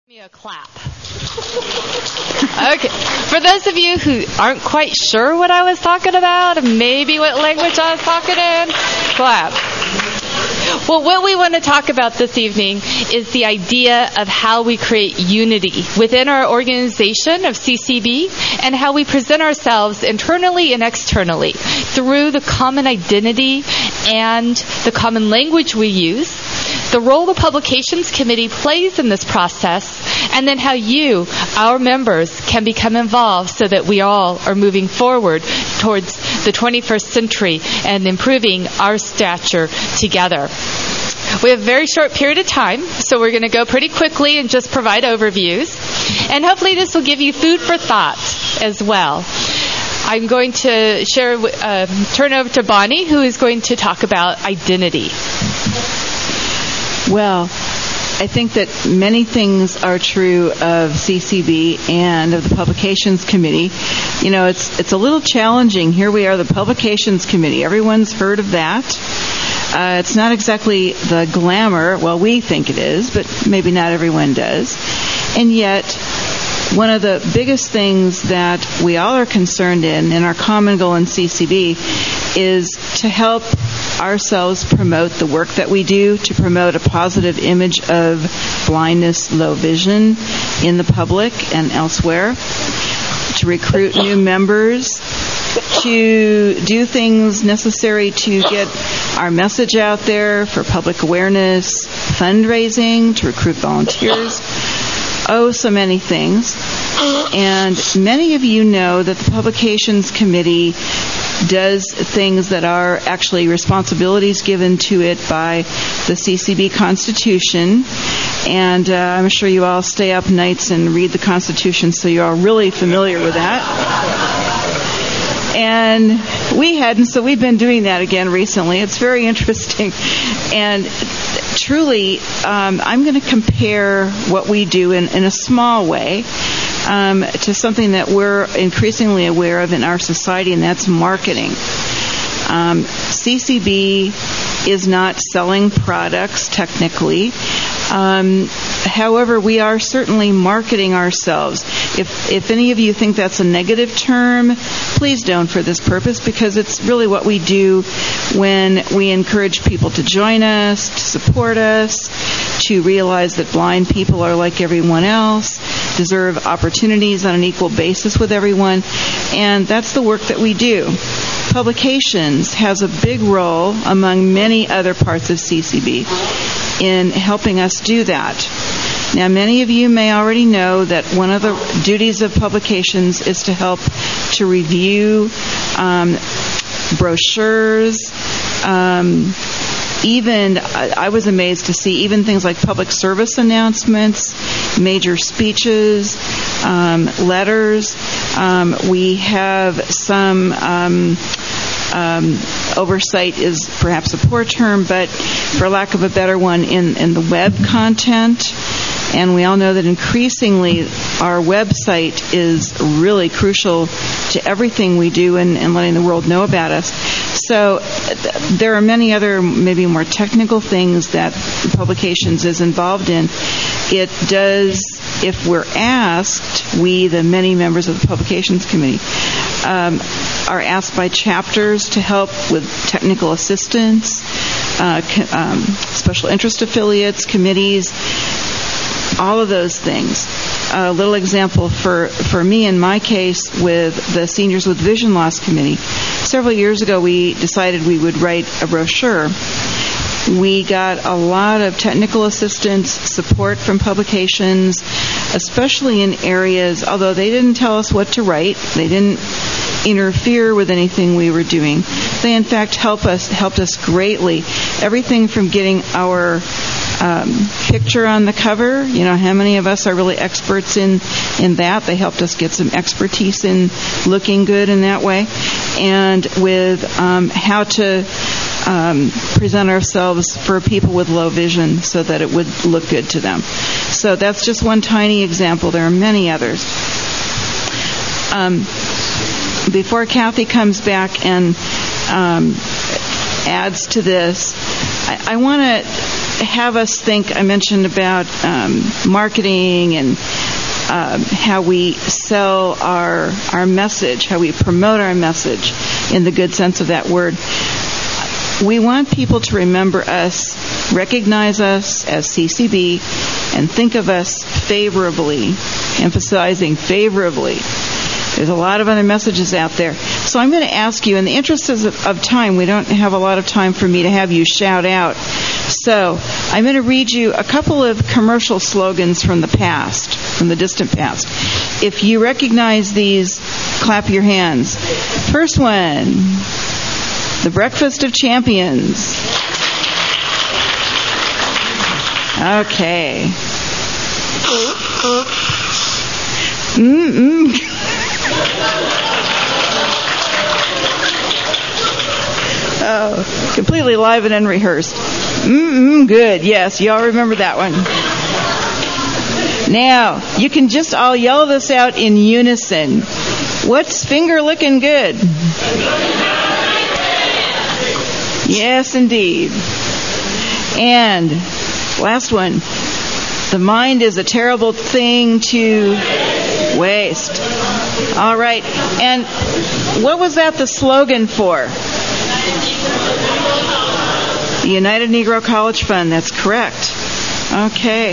Me a clap. Okay. For those of you who aren't quite sure what I was talking about, and maybe what language I was talking in, clap. Well, what we want to talk about this evening is the idea of how we create unity within our organization of CCB and how we present ourselves internally and externally through the common identity and the common language we use, the role the Publications Committee plays in this process, and then how you, our members, can become involved so that we all are moving forward towards the 21st century and improving our stature together. We have a very short period of time, so we're going to go pretty quickly and just provide overviews. And hopefully this will give you food for thought as well. I'm going to turn over to Bonnie, who is going to talk about identity. Well, I think that many things are true of CCB and of the Publications Committee. You know, it's a little challenging. Here we are, the Publications Committee. Everyone's heard of that. It's not exactly the glamour. Well, we think it is, but maybe not everyone does. And yet, one of the biggest things that we all are concerned in our common goal in CCB, is to help ourselves promote the work that we do, to promote a positive image of blindness, low vision in the public and elsewhere, to recruit new members, to do things necessary to get our message out there for public awareness, fundraising, to recruit volunteers. Oh, so many things. And many of you know that the Publications Committee does things that are actually responsibilities given to it by the CCB Constitution. And I'm sure you all stay up nights and read the Constitution, so you're all really familiar with that. And we hadn't, so we've been doing that again recently. It's very interesting. And truly, I'm going to compare what we do in a small way to something that we're increasingly aware of in our society, and that's marketing. CCB is not selling products technically. However, we are certainly marketing ourselves. If any of you think that's a negative term, please don't for this purpose, because it's really what we do when we encourage people to join us, to support us, to realize that blind people are like everyone else, deserve opportunities on an equal basis with everyone, and that's the work that we do. Publications has a big role among many other parts of CCB in helping us do that. Now, many of you may already know that one of the duties of Publications is to help to review brochures. Even, I was amazed to see even things like public service announcements, major speeches, letters. We have some oversight is perhaps a poor term, but for lack of a better one, in the web content. And we all know that increasingly our website is really crucial to everything we do and letting the world know about us. So there are many other maybe more technical things that Publications is involved in. It does, if we're asked, we, the many members of the Publications Committee, are asked by chapters to help with technical assistance, special interest affiliates, committees, all of those things. A little example for me in my case with the Seniors with Vision Loss Committee. Several years ago we decided we would write a brochure. We got a lot of technical assistance, support from Publications, especially in areas, although they didn't tell us what to write, they didn't interfere with anything we were doing. They in fact helped us greatly. Everything from getting our picture on the cover. You know, how many of us are really experts in that? They helped us get some expertise in looking good in that way. And with how to present ourselves for people with low vision so that it would look good to them. So that's just one tiny example. There are many others. Before Kathy comes back and adds to this, I want to have us think. I mentioned about marketing and how we sell our message, how we promote our message in the good sense of that word. We want people to remember us, recognize us as CCB, and think of us favorably, emphasizing favorably. There's a lot of other messages out there. So I'm going to ask you, in the interest of time, we don't have a lot of time for me to have you shout out. So I'm going to read you a couple of commercial slogans from the past, from the distant past. If you recognize these, clap your hands. First one, the Breakfast of Champions. Okay. Oh, completely live and unrehearsed. Good. Yes, y'all remember that one. Now, you can just all yell this out in unison. What's finger looking good? Yes, indeed. And last one. The mind is a terrible thing to waste. All right. And what was that the slogan for? The United Negro College Fund. That's correct. Okay.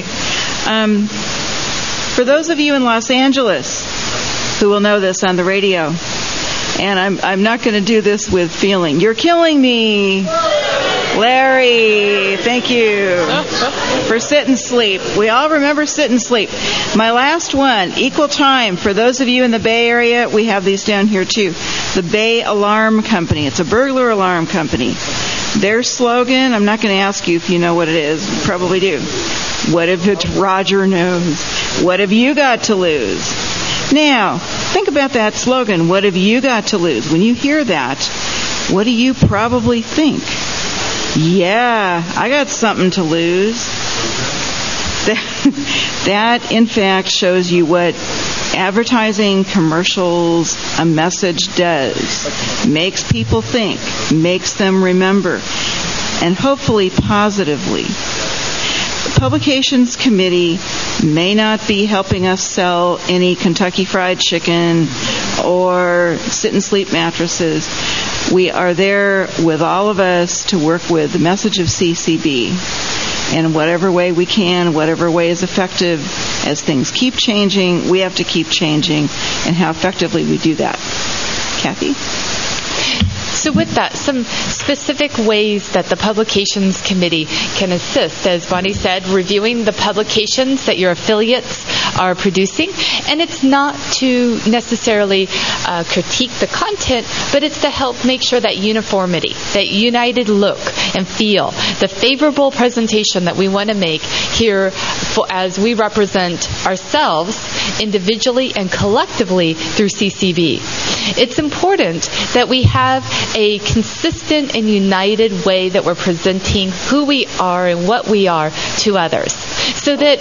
For those of you in Los Angeles who will know this on the radio, and I'm not going to do this with feeling. You're killing me. Larry, thank you for Sit and Sleep. We all remember Sit and Sleep. My last one, Equal Time. For those of you in the Bay Area, we have these down here too. The Bay Alarm Company. It's a burglar alarm company. Their slogan, I'm not going to ask you if you know what it is. You probably do. What if it's Roger knows? What have you got to lose? Now, think about that slogan, what have you got to lose? When you hear that, what do you probably think? Yeah, I got something to lose. That, in fact, shows you what advertising, commercials, a message does. Makes people think, makes them remember, and hopefully positively. The Publications Committee may not be helping us sell any Kentucky Fried Chicken or Sit and Sleep mattresses. We are there with all of us to work with the message of CCB in whatever way we can, whatever way is effective. As things keep changing, we have to keep changing, and how effectively we do that. Kathy? So with that, some specific ways that the Publications Committee can assist, as Bonnie said, reviewing the publications that your affiliates are producing. And it's not to necessarily critique the content, but it's to help make sure that uniformity, that united look and feel, the favorable presentation that we want to make here as we represent ourselves individually and collectively through CCB. It's important that we have a consistent and united way that we're presenting who we are and what we are to others, so that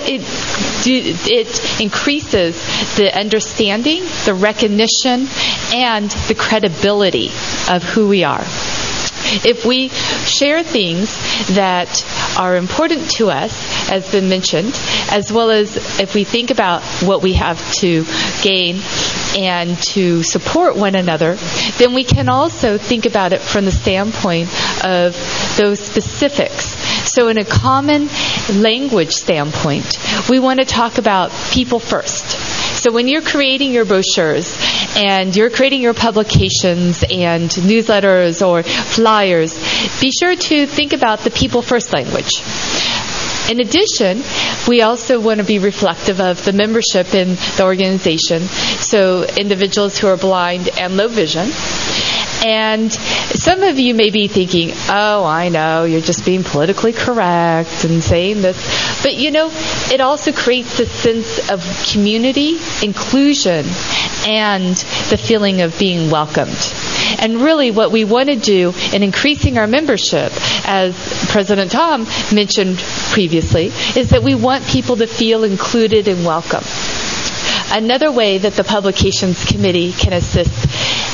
it increases the understanding, the recognition, and the credibility of who we are. If we share things that are important to us, as been mentioned, as well as if we think about what we have to gain and to support one another, then we can also think about it from the standpoint of those specifics. So in a common language standpoint, we want to talk about people first. So when you're creating your brochures and you're creating your publications and newsletters or flyers, be sure to think about the people first language. In addition, we also want to be reflective of the membership in the organization, so individuals who are blind and low vision. And some of you may be thinking, oh, I know, you're just being politically correct and saying this. But, you know, it also creates a sense of community, inclusion, and the feeling of being welcomed. And really what we want to do in increasing our membership, as President Tom mentioned previously, is that we want people to feel included and welcome. Another way that the Publications Committee can assist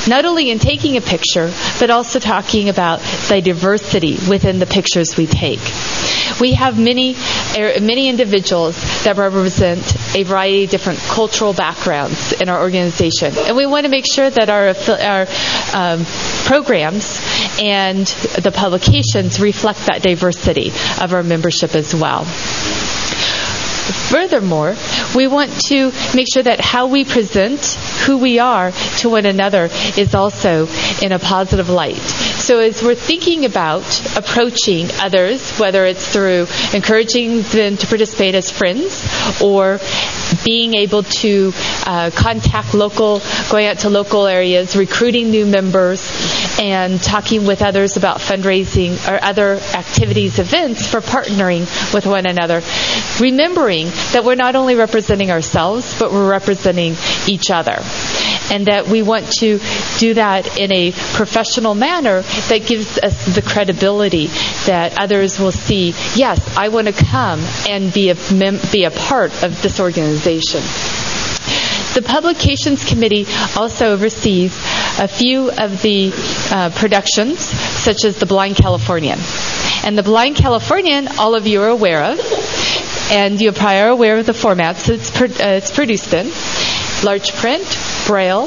not only in taking a picture, but also talking about the diversity within the pictures we take. We have many individuals that represent a variety of different cultural backgrounds in our organization, and we want to make sure that our programs and the publications reflect that diversity of our membership as well. Furthermore, we want to make sure that how we present who we are to one another is also in a positive light. So as we're thinking about approaching others, whether it's through encouraging them to participate as friends or being able to contact going out to local areas, recruiting new members, and talking with others about fundraising or other activities, events for partnering with one another, remembering that we're not only representing ourselves, but we're representing each other. And that we want to do that in a professional manner that gives us the credibility that others will see, yes, I want to come and be a part of this organization. The Publications Committee also oversees a few of the productions, such as The Blind Californian. And The Blind Californian, all of you are aware of, and you're probably aware of the formats it's produced in: large print, braille,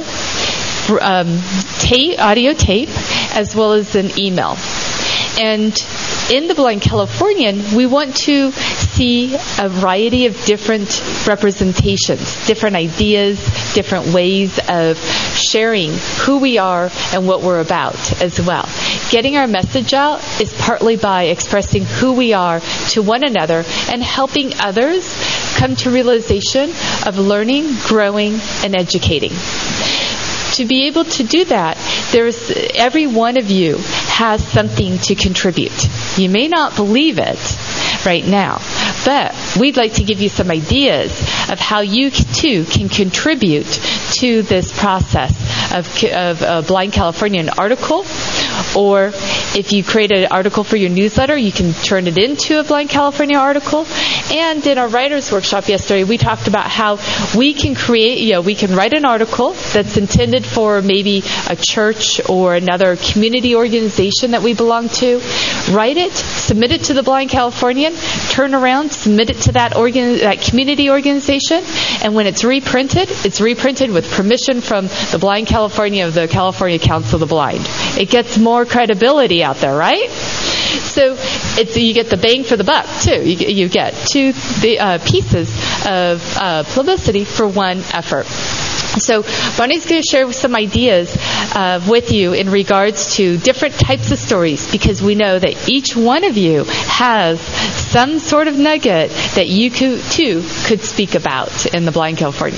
audio tape, as well as an email. And in The Blind Californian, we want to see a variety of different representations, different ideas, different ways of sharing who we are and what we're about as well. Getting our message out is partly by expressing who we are to one another and helping others come to realization of learning, growing, and educating. To be able to do that, every one of you has something to contribute. You may not believe it right now, but we'd like to give you some ideas of how you too can contribute to this process of a Blind Californian article, or if you create an article for your newsletter, you can turn it into a Blind California article. And in our writers' workshop yesterday, we talked about how we can we can write an article that's intended for maybe a church or another community organization that we belong to. Write it, submit it to the Blind Californian, turn around, submit it to that community organization, and when it's reprinted with permission from the Blind California of the California Council of the Blind. It gets more credibility out there, right? So you get the bang for the buck, too. You get two pieces of publicity for one effort. So Bonnie's going to share some ideas with you in regards to different types of stories, because we know that each one of you has some sort of nugget that you too could speak about in the Blind Californian.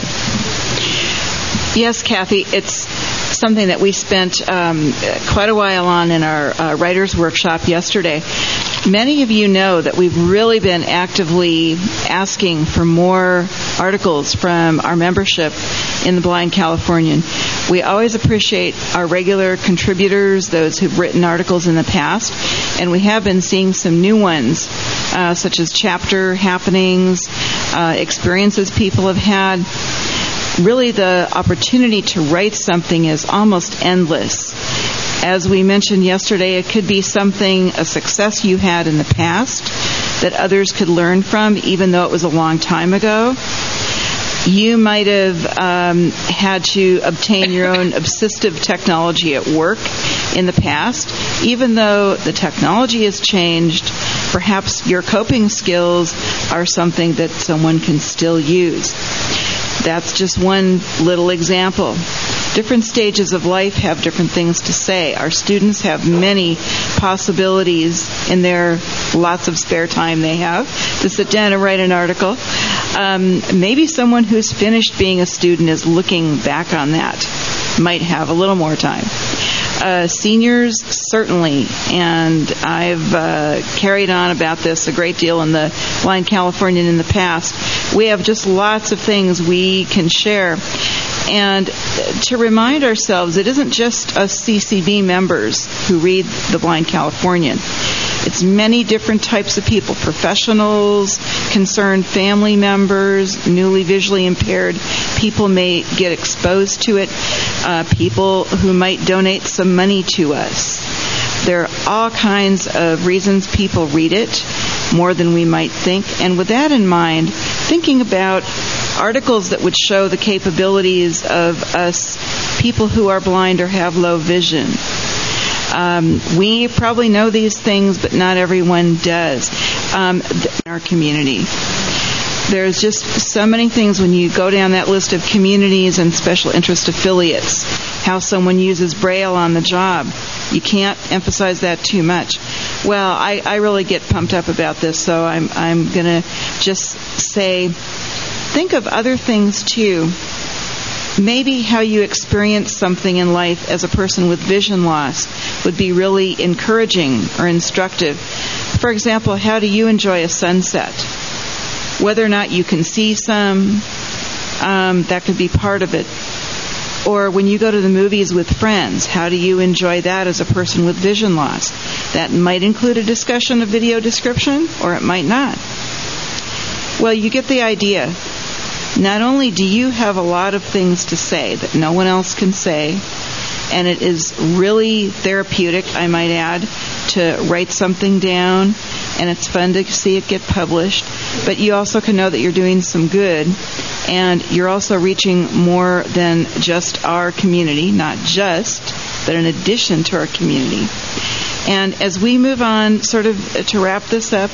Yes, Kathy, it's something that we spent quite a while on in our writers' workshop yesterday. Many of you know that we've really been actively asking for more articles from our membership in the Blind Californian. We always appreciate our regular contributors, those who've written articles in the past, and we have been seeing some new ones, such as chapter happenings, experiences people have had. Really, the opportunity to write something is almost endless. As we mentioned yesterday, it could be a success you had in the past that others could learn from, even though it was a long time ago. You might have had to obtain your own assistive technology at work in the past. Even though the technology has changed, perhaps your coping skills are something that someone can still use. That's just one little example. Different stages of life have different things to say. Our students have many possibilities in their lots of spare time they have to sit down and write an article. Maybe someone who's finished being a student is looking back on that, might have a little more time. Seniors, certainly, and I've carried on about this a great deal in the Blind Californian in the past. We have just lots of things we can share. And to remind ourselves, it isn't just us CCB members who read the Blind Californian. It's many different types of people, professionals, concerned family members, newly visually impaired people may get exposed to it. people who might donate some money to us. There are all kinds of reasons people read it, more than we might think. And with that in mind, thinking about articles that would show the capabilities of us, people who are blind or have low vision. We probably know these things, but not everyone does in our community. There's just so many things when you go down that list of communities and special interest affiliates, how someone uses Braille on the job. You can't emphasize that too much. Well, I really get pumped up about this, so I'm going to just say, think of other things too. Maybe how you experience something in life as a person with vision loss would be really encouraging or instructive. For example, how do you enjoy a sunset? Whether or not you can see some, that could be part of it. Or when you go to the movies with friends, how do you enjoy that as a person with vision loss? That might include a discussion of video description, or it might not. Well, you get the idea. Not only do you have a lot of things to say that no one else can say, and it is really therapeutic, I might add, to write something down, and it's fun to see it get published, but you also can know that you're doing some good, and you're also reaching more than just our community, not just, but in addition to our community. And as we move on, sort of to wrap this up,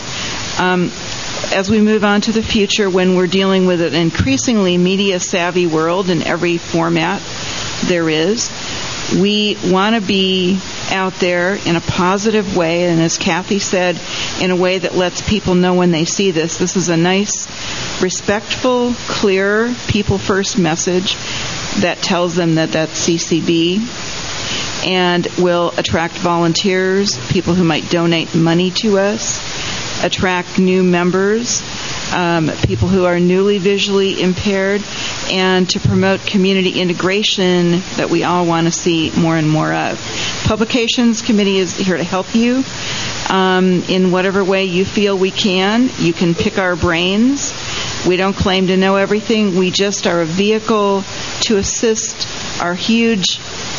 as we move on to the future when we're dealing with an increasingly media-savvy world in every format there is, we want to be out there in a positive way, and as Kathy said, in a way that lets people know when they see this. This is a nice, respectful, clear, people-first message that tells them that that's CCB and will attract volunteers, people who might donate money to us, attract new members, people who are newly visually impaired, and to promote community integration that we all want to see more and more of. Publications Committee is here to help you in whatever way you feel we can. You can pick our brains. We don't claim to know everything. We just are a vehicle to assist our huge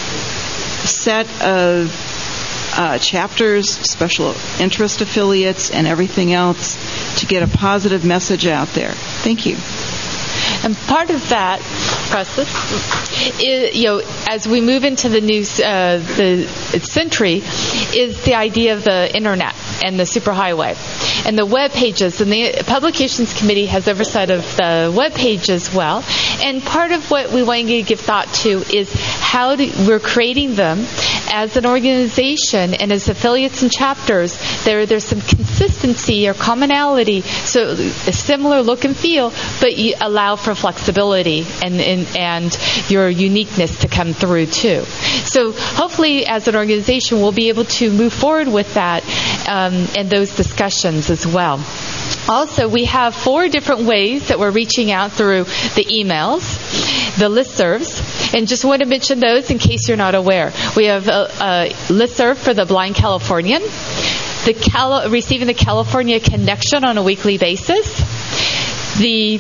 set of chapters, special interest affiliates, and everything else to get a positive message out there. Thank you. And part of that process is, as we move into the new the century, is the idea of the internet and the superhighway and the web pages. And the Publications Committee has oversight of the web page as well. And part of what we want to give thought to is how we're creating them as an organization and as affiliates and chapters. There's some consistency or commonality, so a similar look and feel, but you allow for flexibility and your uniqueness to come through too. So hopefully as an organization we'll be able to move forward with that and those discussions as well. Also, we have 4 different ways that we're reaching out through the emails, the listservs, and just want to mention those in case you're not aware. We have a listserv for the Blind Californian, receiving the California Connection on a weekly basis, the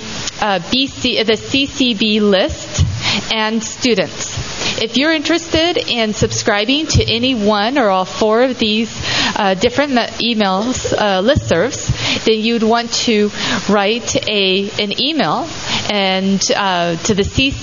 CCB list, and students. If you're interested in subscribing to any one or all 4 of these different emails, listservs, then you'd want to write an email and to the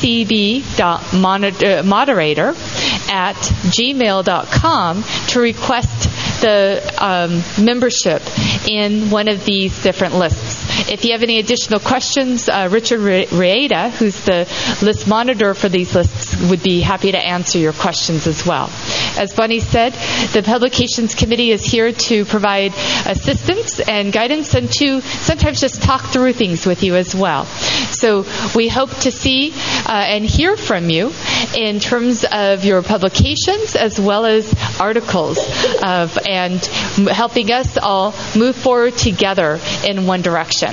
ccb.moderator@gmail.com to request the membership in one of these different lists. If you have any additional questions, Richard Rieda, who's the list monitor for these lists, would be happy to answer your questions as well. As Bonnie said, the Publications Committee is here to provide assistance and guidance and to sometimes just talk through things with you as well. So we hope to see and hear from you in terms of your publications as well as articles and helping us all move forward together in one direction.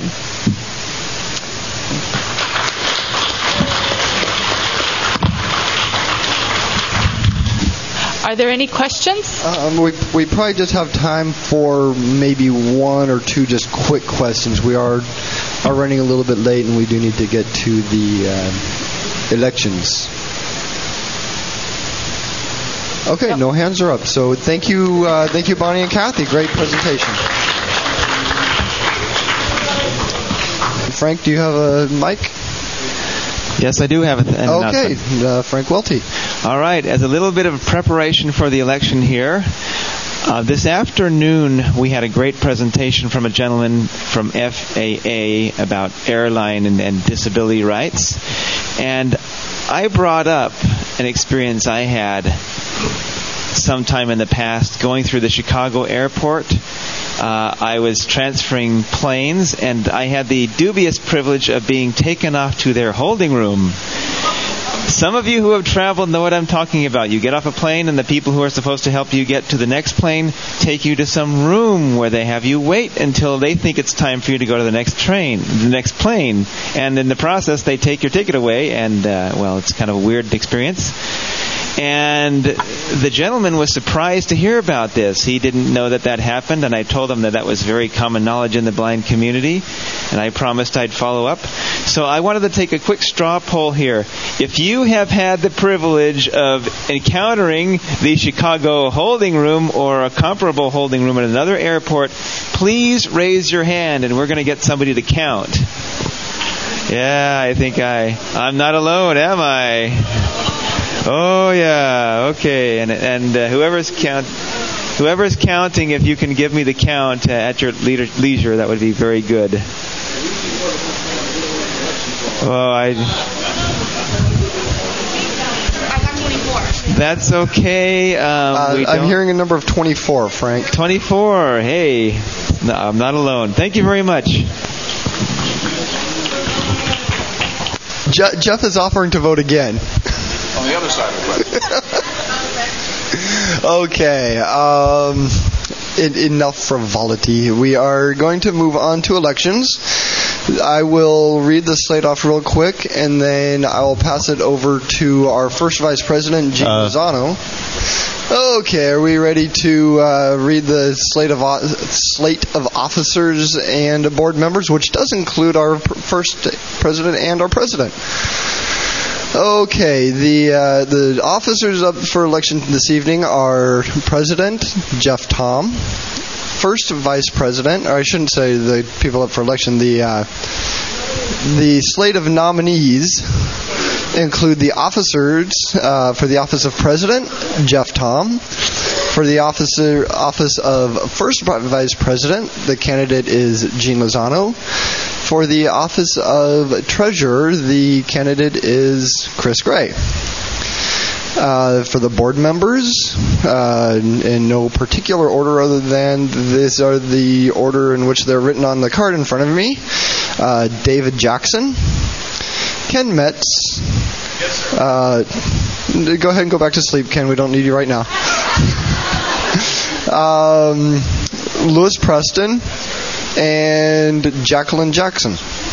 Are there any questions? We probably just have time for maybe 1 or 2 just quick questions. We are running a little bit late, and we do need to get to the elections. Okay, no hands are up. So thank you, Bonnie and Kathy. Great presentation. Frank, do you have a mic? Yes, I do have an announcement. Okay, Frank Welty. All right, as a little bit of preparation for the election here, this afternoon we had a great presentation from a gentleman from FAA about airline and disability rights. And I brought up an experience I had sometime in the past going through the Chicago airport. I was transferring planes, and I had the dubious privilege of being taken off to their holding room. Some of you who have traveled know what I'm talking about. You get off a plane, and the people who are supposed to help you get to the next plane take you to some room where they have you wait until they think it's time for you to go to the next plane. And in the process, they take your ticket away, and, it's kind of a weird experience. And the gentleman was surprised to hear about this. He didn't know that happened, and I told him that was very common knowledge in the blind community, and I promised I'd follow up. So I wanted to take a quick straw poll here. If you have had the privilege of encountering the Chicago holding room or a comparable holding room at another airport, please raise your hand, and we're going to get somebody to count. Yeah, I think I'm not alone, am I? Oh yeah, okay. And whoever's counting, if you can give me the count at your leisure, that would be very good. Oh, I got 24. That's okay. I'm hearing a number of 24, Frank. 24. Hey, no, I'm not alone. Thank you very much. Jeff is offering to vote again. On the other side of the question. Okay. Enough frivolity. We are going to move on to elections. I will read the slate off real quick, and then I will pass it over to our first Vice President, Gene Lozano. Okay, are we ready to read the slate of officers and board members, which does include our first president and our president? Okay, the officers up for election this evening are President Jeff Thom, First Vice President, or I shouldn't say the people up for election, the slate of nominees include the officers for the office of President, Jeff Thom. For the office of First Vice President, the candidate is Gene Lozano. For the office of Treasurer, the candidate is Chris Gray. For the board members, in no particular order other than these are the order in which they're written on the card in front of me, David Jackson, Ken Metz. Go ahead and go back to sleep, Ken. We don't need you right now. Lewis Preston and Jacqueline Jackson.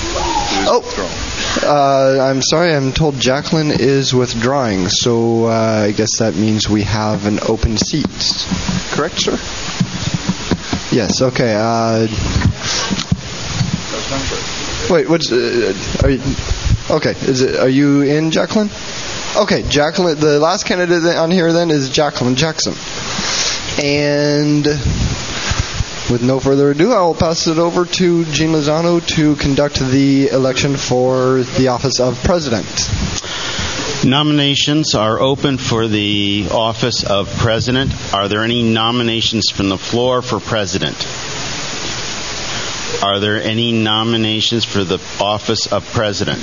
I'm sorry. I'm told Jacqueline is withdrawing, so I guess that means we have an open seat. Correct, sir? Yes. Okay. Wait. Are you? Okay. Are you in, Jacqueline? Okay, Jacqueline. The last candidate on here then is Jacqueline Jackson. And with no further ado, I will pass it over to Gene Lozano to conduct the election for the office of President. Nominations are open for the office of President. Are there any nominations from the floor for President? Are there any nominations for the office of President?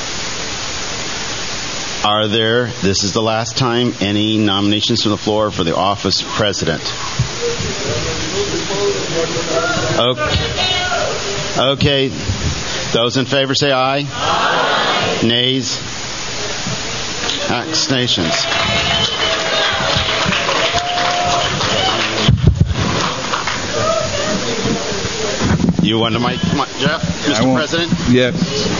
Are there, this is the last time, any nominations from the floor for the office of President? Okay. Those in favor say aye. Aye. Nays? Abstentions. You want the mic? Come on, Jeff, Mr. President? Yes.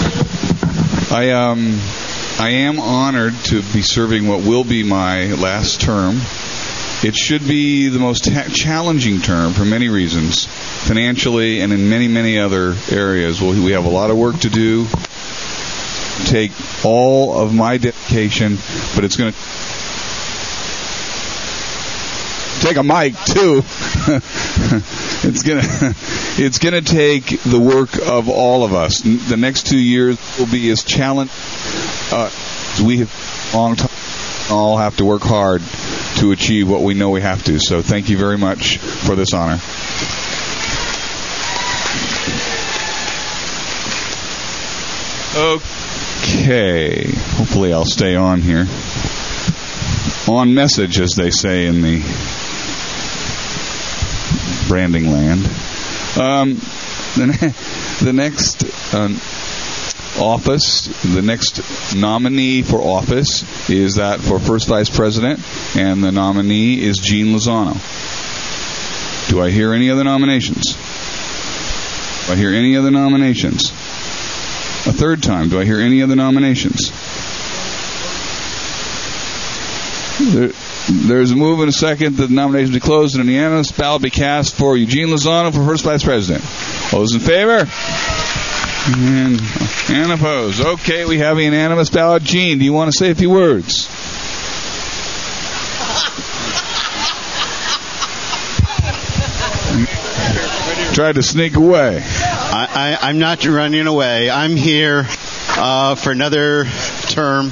I am honored to be serving what will be my last term. It should be the most challenging term for many reasons, financially and in many, many other areas. We have a lot of work to do. Take all of my dedication, but it's going to take a mic too. It's gonna take the work of all of us. The next 2 years will be as challenging as we have long time. All have to work hard to achieve what we know we have to. So thank you very much for this honor. Okay. Hopefully I'll stay on here. On message, as they say in the branding land. The next office, the next nominee for office is that for first vice president, and the nominee is Gene Lozano. Do I hear any other nominations? Do I hear any other nominations? A third time, do I hear any other nominations? There's a move and a second that the nominations be closed and an unanimous ballot be cast for Eugene Lozano for first vice president. All those in favor? And opposed. Okay, we have a unanimous ballot. Gene, do you want to say a few words? Tried to sneak away. I'm not running away. I'm here for another term.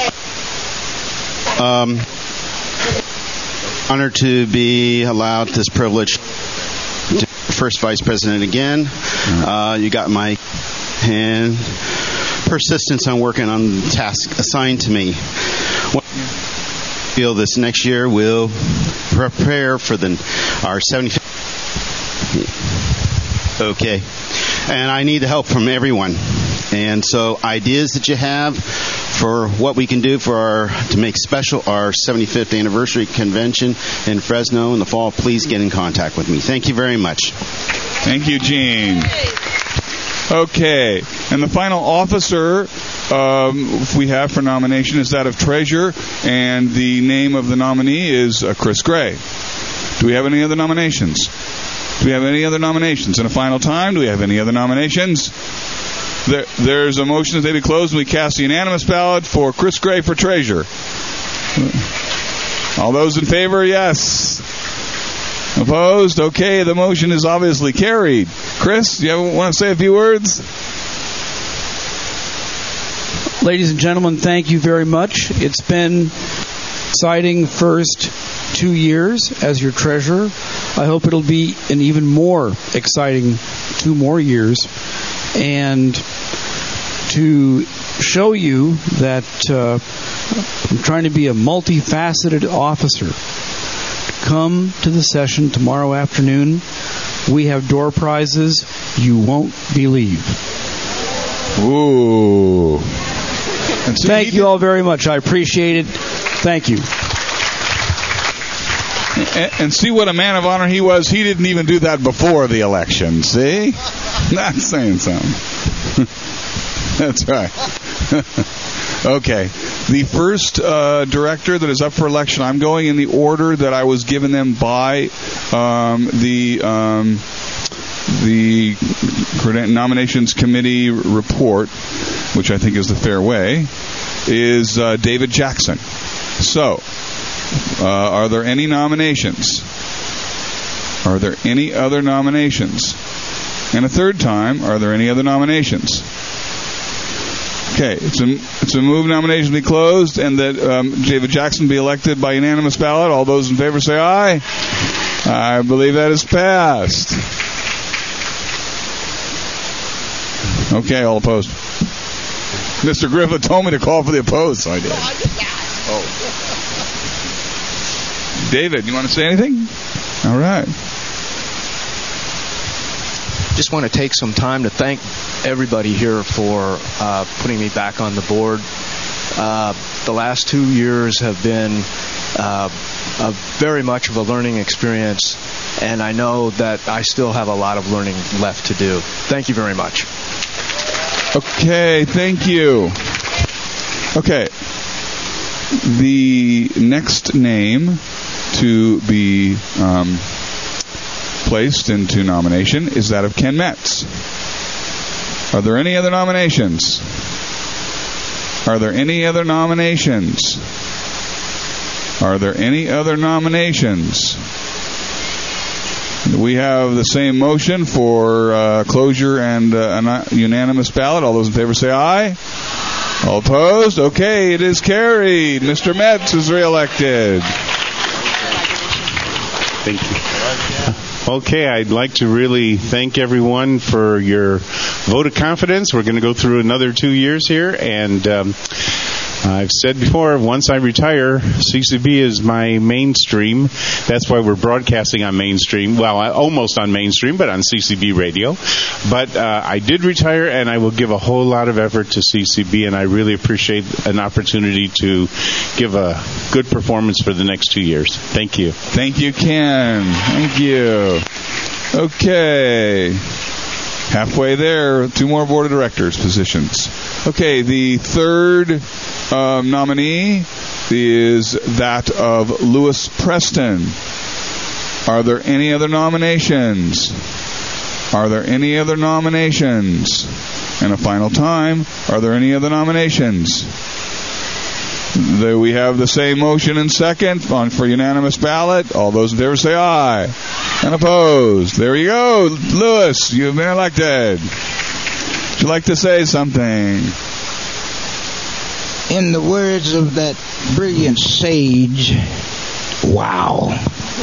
Honored to be allowed this privilege to first vice president again. You got my hand persistence on working on the task assigned to me. I feel this next year will prepare for our 75th. Okay. And I need the help from everyone. And so ideas that you have for what we can do to make special our 75th anniversary convention in Fresno in the fall, please get in contact with me. Thank you very much. Thank you, Gene. Okay. And the final officer we have for nomination is that of treasurer, and the name of the nominee is Chris Gray. Do we have any other nominations? Do we have any other nominations? And a final time, do we have any other nominations? There's a motion that they be closed, and we cast a unanimous ballot for Chris Gray for treasurer. All those in favor, yes. Opposed? Okay, the motion is obviously carried. Chris, do you want to say a few words? Ladies and gentlemen, thank you very much. It's been exciting first 2 years as your treasurer. I hope it'll be an even more exciting 2 more years. And to show you that I'm trying to be a multifaceted officer, come to the session tomorrow afternoon. We have door prizes you won't believe. Ooh. Thank you all very much. I appreciate it. Thank you. And see what a man of honor he was. He didn't even do that before the election. See? Not saying something. That's right. Okay. The first director that is up for election, I'm going in the order that I was given them by the nominations committee report, which I think is the fair way, is David Jackson. So, are there any nominations? Are there any other nominations? And a third time, are there any other nominations? Okay, it's a move nominations be closed and that David Jackson be elected by unanimous ballot. All those in favor say aye. I believe that is passed. Okay, all opposed. Mr. Griffith told me to call for the opposed, so I did. Oh. David, you want to say anything? All right. Just want to take some time to thank everybody here for putting me back on the board. The last 2 years have been very much of a learning experience, and I know that I still have a lot of learning left to do. Thank you very much. Okay, thank you. Okay. The next name to be placed into nomination is that of Ken Metz. Are there any other nominations? Are there any other nominations? Are there any other nominations? We have the same motion for closure and a unanimous ballot. All those in favor say aye. All opposed? Okay, it is carried. Mr. Metz is reelected. Thank you. Okay, I'd like to really thank everyone for your vote of confidence. We're going to go through another 2 years here, and I've said before, once I retire, CCB is my mainstream. That's why we're broadcasting on mainstream. Well, almost on mainstream, but on CCB radio. But I did retire, and I will give a whole lot of effort to CCB, and I really appreciate an opportunity to give a good performance for the next 2 years. Thank you. Thank you, Ken. Thank you. Okay. Halfway there, 2 more board of directors positions. Okay, the third nominee is that of Lewis Preston. Are there any other nominations? Are there any other nominations? And a final time, are there any other nominations? There we have the same motion in second for unanimous ballot. All those in favor say aye. And opposed? There you go. Lewis, you've been elected. Would you like to say something? In the words of that brilliant sage, wow.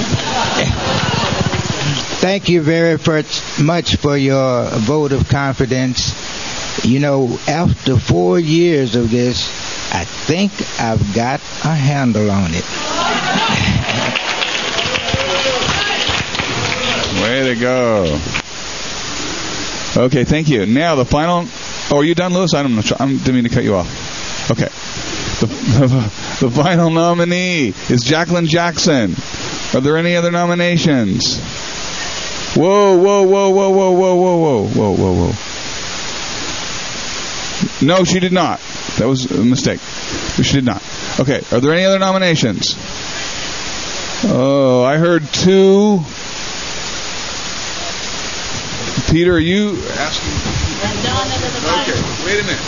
Thank you very much for your vote of confidence. You know, after 4 years of this, I think I've got a handle on it. Way to go. Okay, thank you. Now the final... Oh, are you done, Lewis? I didn't mean to cut you off. Okay. The final nominee is Jacqueline Jackson. Are there any other nominations? Whoa. No, she did not. That was a mistake. She did not. Okay, are there any other nominations? Oh, I heard 2. Peter, are you asking? Okay, wait a minute.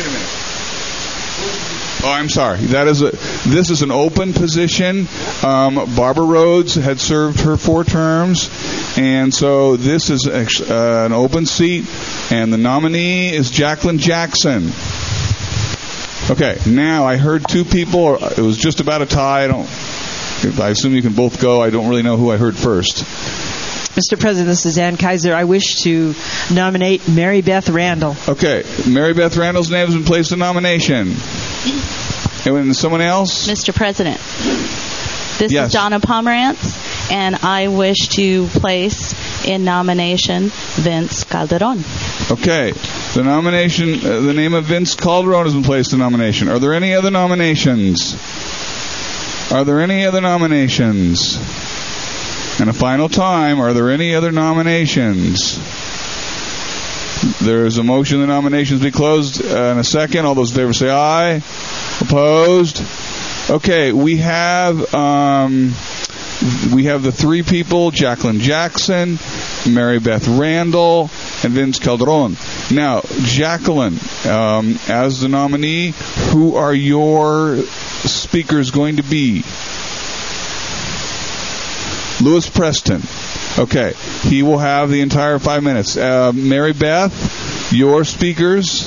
Oh, I'm sorry. This is an open position. Barbara Rhodes had served her 4 terms, and so this is an open seat, and the nominee is Jacqueline Jackson. Okay, now I heard 2 people. It was just about a tie. I assume you can both go. I don't really know who I heard first. Mr. President, this is Ann Kaiser. I wish to nominate Mary Beth Randall. Okay, Mary Beth Randall's name has been placed in nomination. And someone else? Mr. President, this is Donna Pomerantz, and I wish to place in nomination Vince Calderon. Okay, the name of Vince Calderon has been placed in nomination. Are there any other nominations? Are there any other nominations? And a final time, are there any other nominations? There is a motion the nominations be closed in a second. All those in favor say aye. Opposed? Okay, we have the 3 people: Jacqueline Jackson, Mary Beth Randall, and Vince Calderon. Now, Jacqueline, as the nominee, who are your speakers going to be? Lewis Preston. Okay, he will have the entire 5 minutes. Mary Beth, your speakers: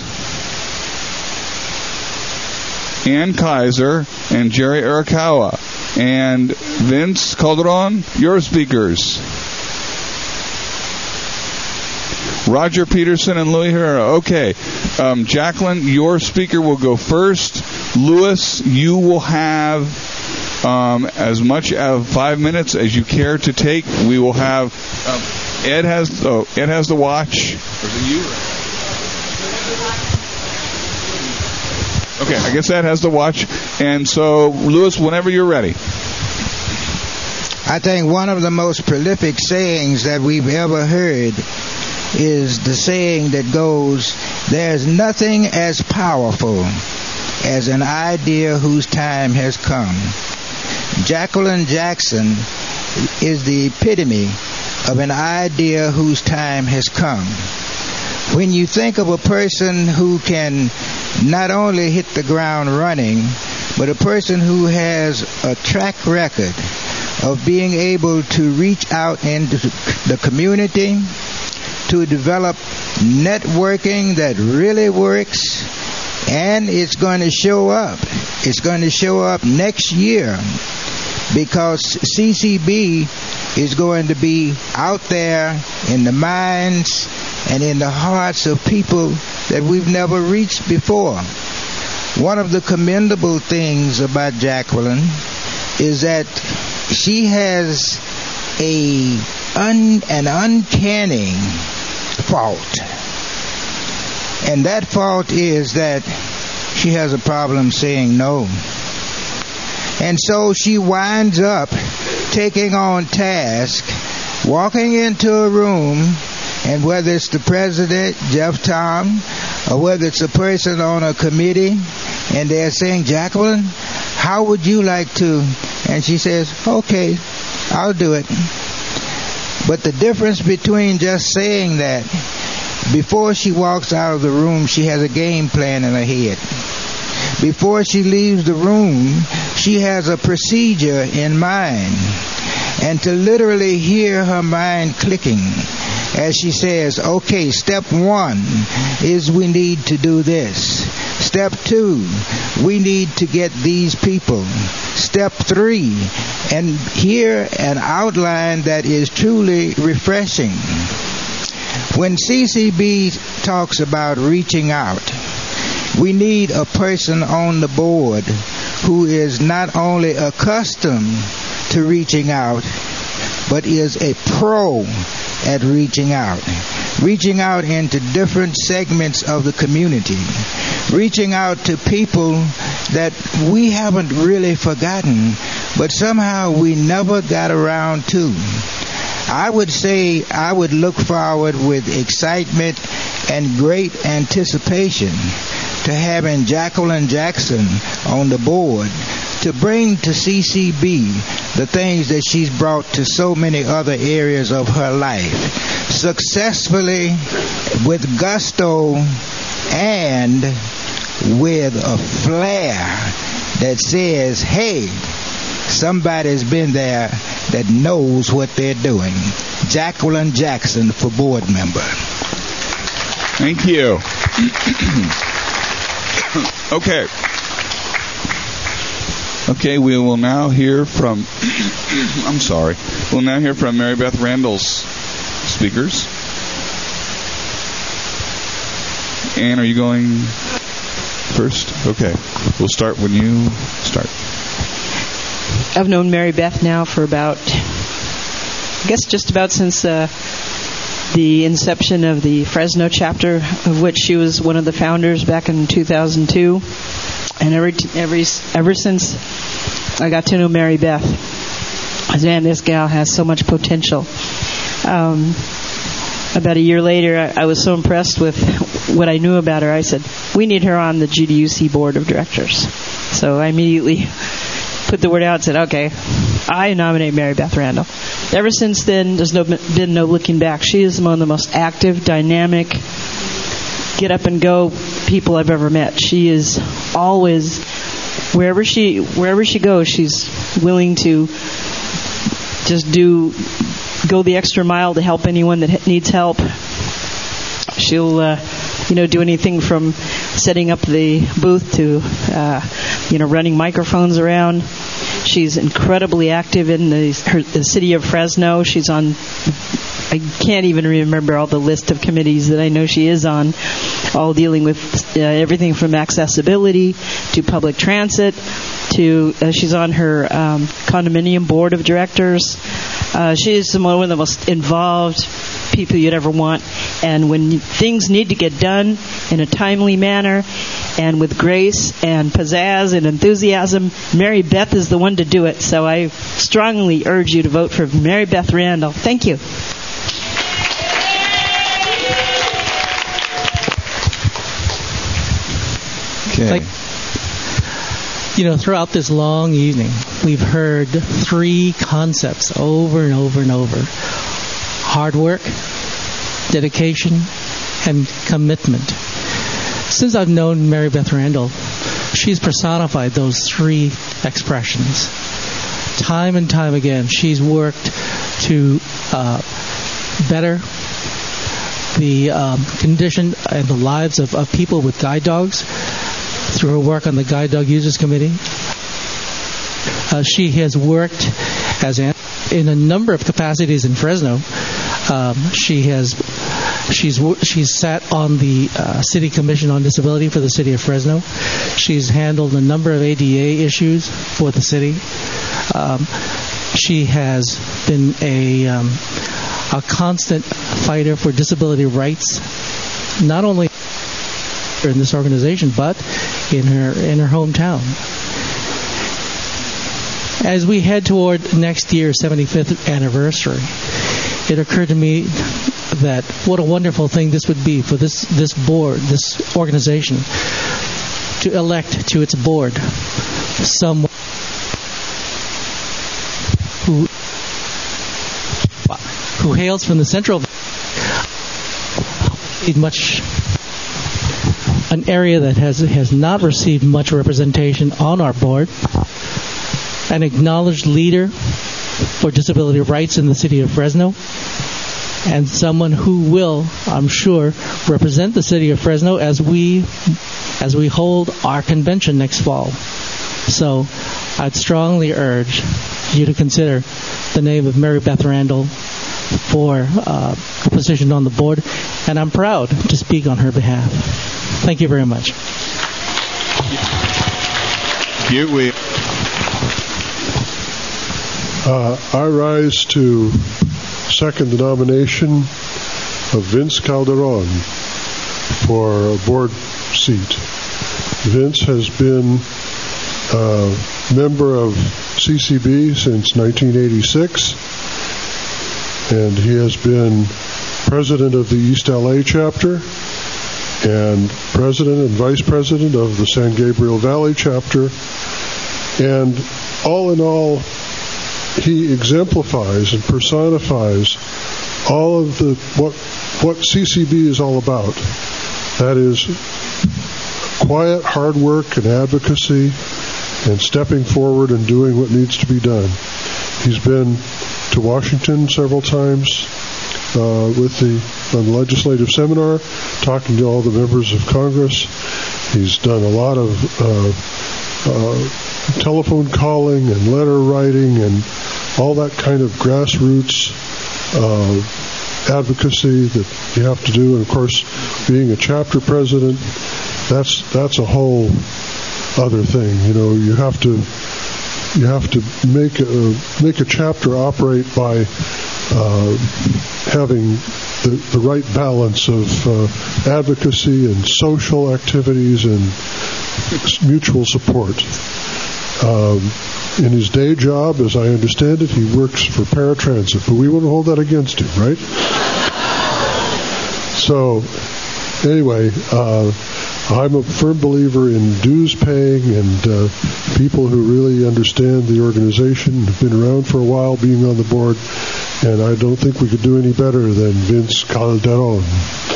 Ann Kaiser and Jerry Arakawa. And Vince Calderon, your speakers: Roger Peterson and Louis Herrera. Okay, Jacqueline, your speaker will go first. Lewis, you will have as much of 5 minutes as you care to take. We will have Ed has the watch. Or is it you? Okay, I guess Ed has the watch. And so, Lewis, whenever you're ready. I think one of the most prolific sayings that we've ever heard is the saying that goes, "There's nothing as powerful as an idea whose time has come." Jacqueline Jackson is the epitome of an idea whose time has come. When you think of a person who can not only hit the ground running, but a person who has a track record of being able to reach out into the community, to develop networking that really works, and it's going to show up. It's going to show up next year because CCB is going to be out there in the minds and in the hearts of people that we've never reached before. One of the commendable things about Jacqueline is that she has an uncanny fault. And that fault is that she has a problem saying no. And so she winds up taking on task, walking into a room, and whether it's the president, Jeff Thom, or whether it's a person on a committee, and they're saying, Jacqueline, how would you like to? And she says, okay, I'll do it. But the difference between just saying that, before she walks out of the room, she has a game plan in her head. Before she leaves the room, she has a procedure in mind. And to literally hear her mind clicking as she says, okay, step 1 is we need to do this. Step 2, we need to get these people. Step 3, and hear an outline that is truly refreshing. When CCB talks about reaching out, we need a person on the board who is not only accustomed to reaching out, but is a pro at reaching out into different segments of the community, reaching out to people that we haven't really forgotten, but somehow we never got around to. I would say I would look forward with excitement and great anticipation to having Jacqueline Jackson on the board to bring to CCB the things that she's brought to so many other areas of her life, successfully, with gusto, and with a flair that says, hey, somebody's been there that knows what they're doing. Jacqueline Jackson for board member. Thank you. Okay, we will now hear from we'll now hear from Mary Beth Randall's speakers. Ann, are you going first? Okay. We'll start when you start. I've known Mary Beth now for about, I guess just about since the inception of the Fresno chapter, of which she was one of the founders back in 2002. And ever since I got to know Mary Beth, man, this gal has so much potential. About a year later, I was so impressed with what I knew about her. I said, we need her on the GDUC board of directors. So I immediately put the word out and said, okay, I nominate Mary Beth Randall. Ever since then, there's been no looking back. She is one of the most active, dynamic, get up and go people I've ever met. She is always, wherever she goes, she's willing to just go the extra mile to help anyone that needs help. She'll do anything from setting up the booth to running microphones around. She's incredibly active in the city of Fresno. She's on, I can't even remember all the list of committees that I know she is on, all dealing with everything from accessibility to public transit to she's on her condominium board of directors. She is one of the most involved people you'd ever want, and when things need to get done in a timely manner and with grace and pizzazz and enthusiasm, Mary Beth is the one to do it. So I strongly urge you to vote for Mary Beth Randall. Thank you. Okay. Throughout this long evening, we've heard 3 concepts over and over and over. Hard work, dedication, and commitment. Since I've known Mary Beth Randall, she's personified those three expressions. Time and time again, she's worked to better the condition and the lives of people with guide dogs through her work on the Guide Dog Users Committee. She has worked in a number of capacities in Fresno. She's sat on the City Commission on Disability for the City of Fresno. She's handled a number of ADA issues for the city. She has been a constant fighter for disability rights, not only in this organization but in her hometown. As we head toward next year's 75th anniversary, it occurred to me that what a wonderful thing this would be for this board, this organization, to elect to its board someone who hails from the Central an area that has not received much representation on our board, an acknowledged leader for disability rights in the city of Fresno, and someone who will, I'm sure, represent the city of Fresno as we hold our convention next fall. So I'd strongly urge you to consider the name of Mary Beth Randall for a position on the board, and I'm proud to speak on her behalf. Thank you very much. I rise to second the nomination of Vince Calderon for a board seat. Vince has been a member of CCB since 1986, and he has been president of the East LA chapter and president and vice president of the San Gabriel Valley chapter. And all in all, he exemplifies and personifies all of what CCB is all about. That is quiet hard work and advocacy and stepping forward and doing what needs to be done. He's been to Washington several times with the legislative seminar, talking to all the members of Congress. He's done a lot of telephone calling and letter writing and all that kind of grassroots advocacy that you have to do. And of course, being a chapter president, that's a whole other thing. You know, you have to make a chapter operate by having the right balance of advocacy and social activities and mutual support. In his day job, as I understand it, he works for paratransit, but we won't hold that against him, right? So, anyway, I'm a firm believer in dues paying and people who really understand the organization, have been around for a while, being on the board, and I don't think we could do any better than Vince Calderon.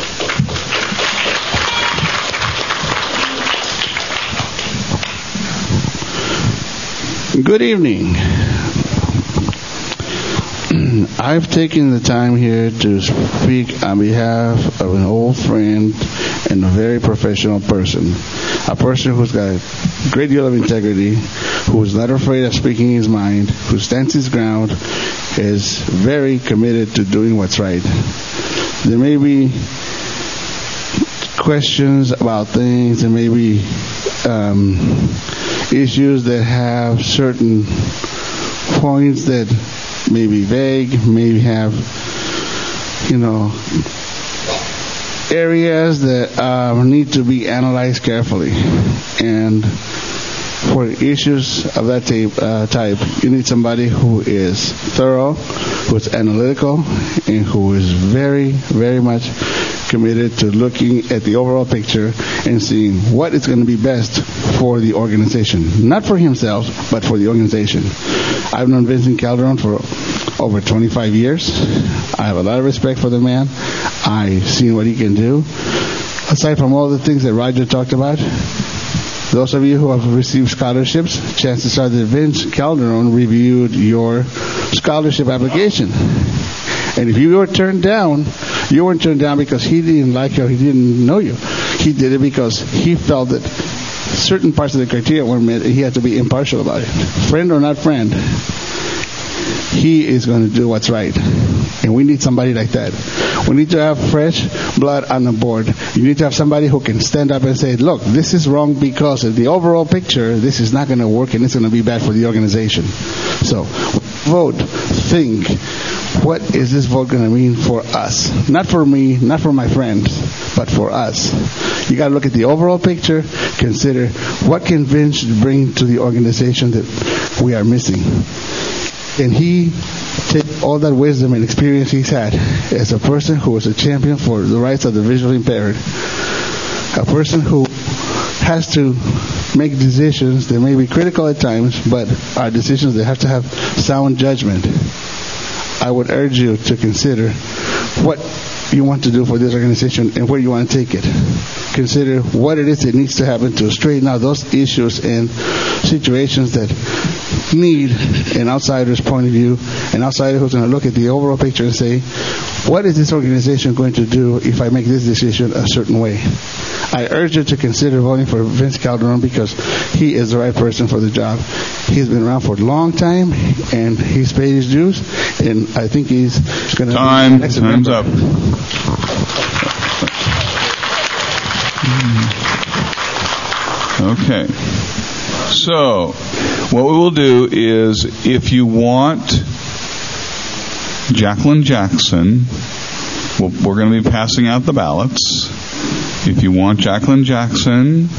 Good evening. I've taken the time here to speak on behalf of an old friend and a very professional person. A person who's got a great deal of integrity, who is not afraid of speaking his mind, who stands his ground, is very committed to doing what's right. There may be questions about things, there may be issues that have certain points that may be vague, may have, areas that need to be analyzed carefully. And for issues of that type, you need somebody who is thorough, who is analytical, and who is very, very much committed to looking at the overall picture and seeing what is going to be best for the organization. Not for himself, but for the organization. I've known Vincent Calderon for over 25 years. I have a lot of respect for the man. I've seen what he can do. Aside from all the things that Roger talked about, the those of you who have received scholarships, chances are that Vince Calderon reviewed your scholarship application. And if you were turned down, you weren't turned down because he didn't like you or he didn't know you. He did it because he felt that certain parts of the criteria weren't met and he had to be impartial about it. Friend or not friend, he is going to do what's right. And we need somebody like that. We need to have fresh blood on the board. You need to have somebody who can stand up and say, look, this is wrong because of the overall picture, this is not going to work and it's going to be bad for the organization. So, vote, think, what is this vote going to mean for us? Not for me, not for my friends, but for us. You got to look at the overall picture, consider what can Vince bring to the organization that we are missing. And he take all that wisdom and experience he's had as a person who was a champion for the rights of the visually impaired, a person who has to make decisions that may be critical at times, but are decisions that have to have sound judgment. I would urge you to consider what you want to do for this organization and where you want to take it. Consider what it is that needs to happen to straighten out those issues and situations that need an outsider's point of view, an outsider who's going to look at the overall picture and say, what is this organization going to do if I make this decision a certain way? I urge you to consider voting for Vince Calderon because he is the right person for the job. He's been around for a long time and he's paid his dues, and I think he's going to be an excellent member. Time's up. Okay. So, what we will do is, if you want Jacqueline Jackson, we're going to be passing out the ballots. If you want Jacqueline Jackson,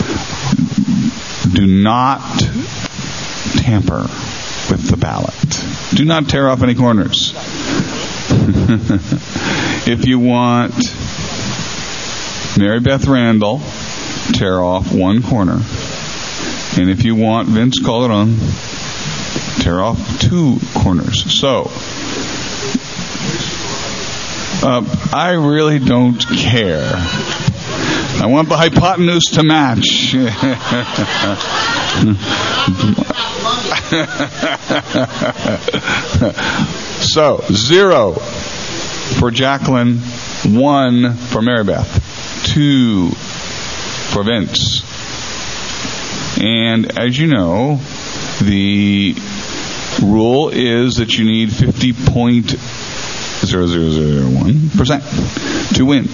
do not tamper with the ballot. Do not tear off any corners. If you want Mary Beth Randall, tear off one corner. And if you want Vince Calderon, tear off two corners. So, I really don't care. I want the hypotenuse to match. So, 0 for Jacqueline, 1 for Mary Beth, 2 for Vince. And as you know, the rule is that you need 50.0001% to win.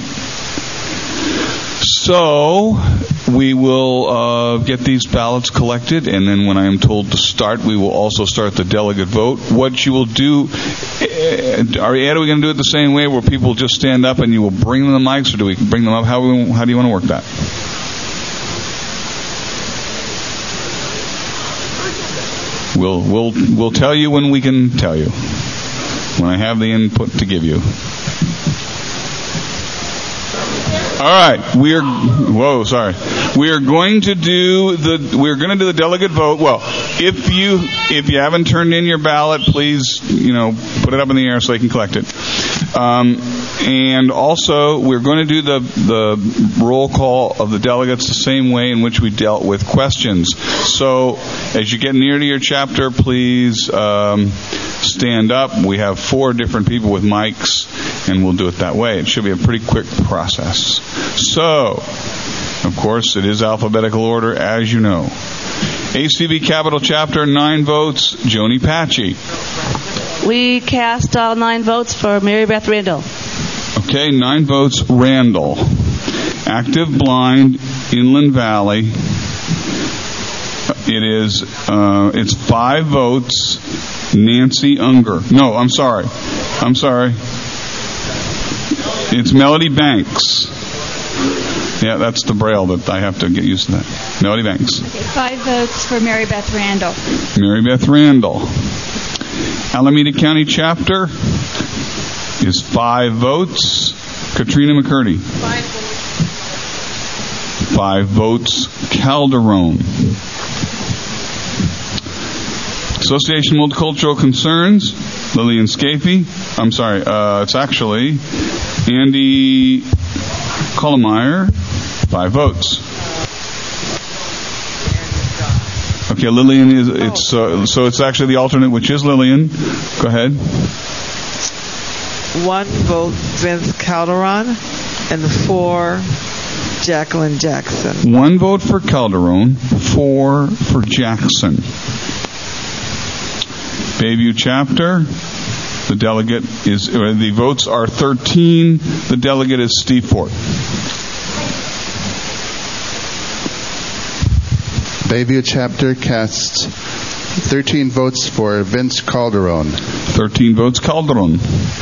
So we will get these ballots collected, and then when I am told to start, we will also start the delegate vote. What you will do, are we going to do it the same way where people just stand up and you will bring them the mics, or do we bring them up? How do you want to work that? We'll tell you when we can tell you, when I have the input to give you. All right, we are going to do the delegate vote. Well, if you haven't turned in your ballot, please, put it up in the air so they can collect it. And also, we're going to do the roll call of the delegates the same way in which we dealt with questions. So, as you get near to your chapter, please stand up. We have 4 different people with mics, and we'll do it that way. It should be a pretty quick process. So, of course, it is alphabetical order, as you know. ACB Capital Chapter, 9 votes, Joni Patchy. We cast all 9 votes for Mary Beth Randall. Okay, 9 votes, Randall. Active Blind, Inland Valley. It's 5 votes, Nancy Unger. No, I'm sorry. It's Melody Banks. Yeah, that's the Braille that I have to get used to that. Melody Banks. Okay, 5 votes for Mary Beth Randall. Mary Beth Randall. Alameda County Chapter is 5 votes. Katrina McCurdy. 5 votes. Calderon. Association of Multicultural Concerns, Lillian Scafie. It's actually Andy Collemeyer, 5 votes. Okay, Lillian is so it's actually the alternate, which is Lillian. Go ahead. 1 vote Vince Calderon and 4 Jacqueline Jackson. 1 vote for Calderon, 4 for Jackson. Bayview chapter, the votes are 13. The delegate is Steve Ford. Bayview chapter casts 13 votes for Vince Calderon. 13 votes Calderon.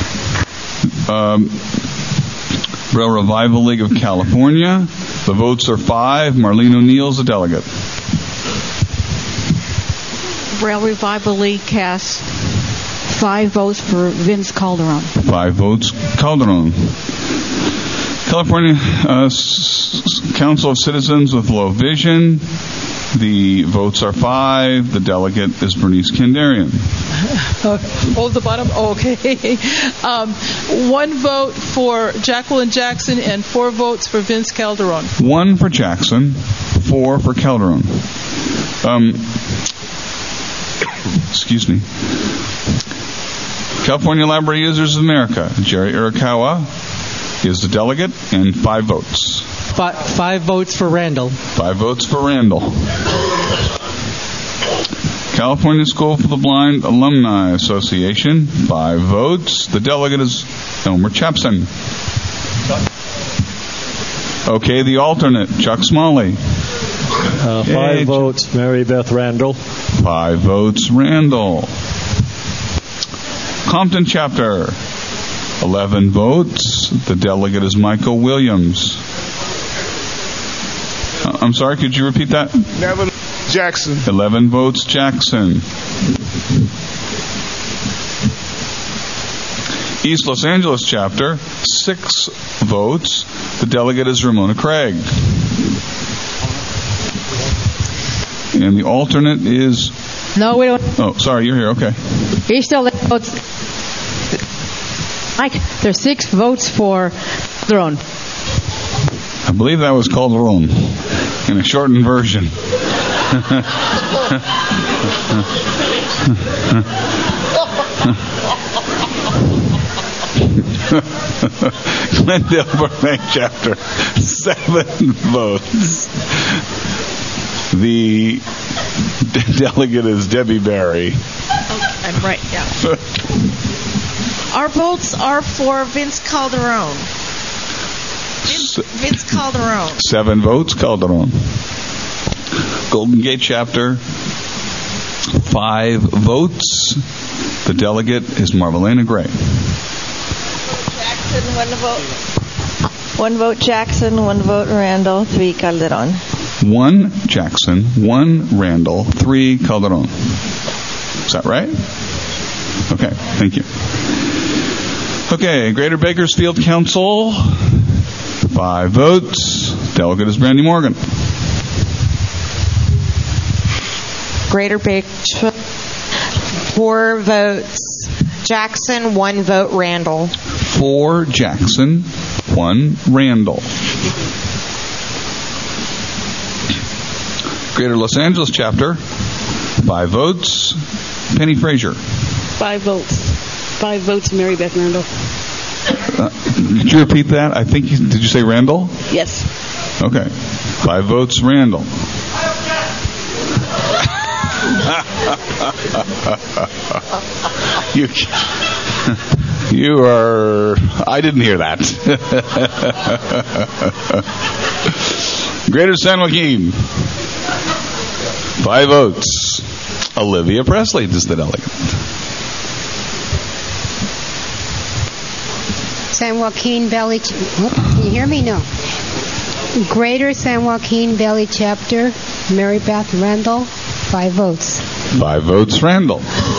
Braille Revival League of California. The votes are 5. Marlene O'Neill's a delegate. Braille Revival League cast 5 votes for Vince Calderon. 5 votes Calderon. California Council of Citizens with Low Vision. The votes are 5. The delegate is Bernice Kandarian. Hold the bottom. Oh, okay. 1 vote for Jacqueline Jackson and 4 votes for Vince Calderon. 1 for Jackson, 4 for Calderon. Excuse me. California Library Users of America. Jerry Irakawa is the delegate, and 5 votes. 5 votes for Randall. 5 votes for Randall. California School for the Blind Alumni Association, 5 votes. The delegate is Elmer Chapson. Okay, the alternate, Chuck Smalley. 5 votes, Mary Beth Randall. 5 votes, Randall. Compton chapter, 11 votes. The delegate is Michael Williams. I'm sorry, could you repeat that? 11 Jackson. 11 votes, Jackson. East Los Angeles chapter, 6 votes. The delegate is Ramona Craig. And the alternate is... No, we don't. Oh, sorry, you're here. Okay. He still votes. Mike, there's 6 votes for Calderon. I believe that was Calderon in a shortened version. Glendale Burbank chapter, 7 votes. The delegate is Debbie Barry. I'm right, yeah. Our votes are for Vince Calderon. Vince Calderon. 7 votes, Calderon. Golden Gate chapter, 5 votes. The delegate is Marvelena Gray. Jackson, 1 vote. 1 vote Jackson, 1 vote Randall, 3 Calderon. 1 Jackson, 1 Randall, 3 Calderon. Is that right? Okay, thank you. Okay, Greater Bakersfield Council, 5 votes. Delegate is Brandy Morgan. Greater Bakersfield, 4 votes. Jackson, 1 vote Randall. 4 Jackson, 1 Randall. Greater Los Angeles chapter, 5 votes. Penny Frazier. 5 votes. 5 votes, Mary Beth Randall. Did you repeat that? I think did you say Randall? Yes. Okay. 5 votes, Randall. You are... I didn't hear that. Greater San Joaquin, 5 votes. Olivia Presley is the delegate. San Joaquin Valley. Can you hear me? No. Greater San Joaquin Valley chapter, Mary Beth Randall, 5 votes. 5 votes, Randall.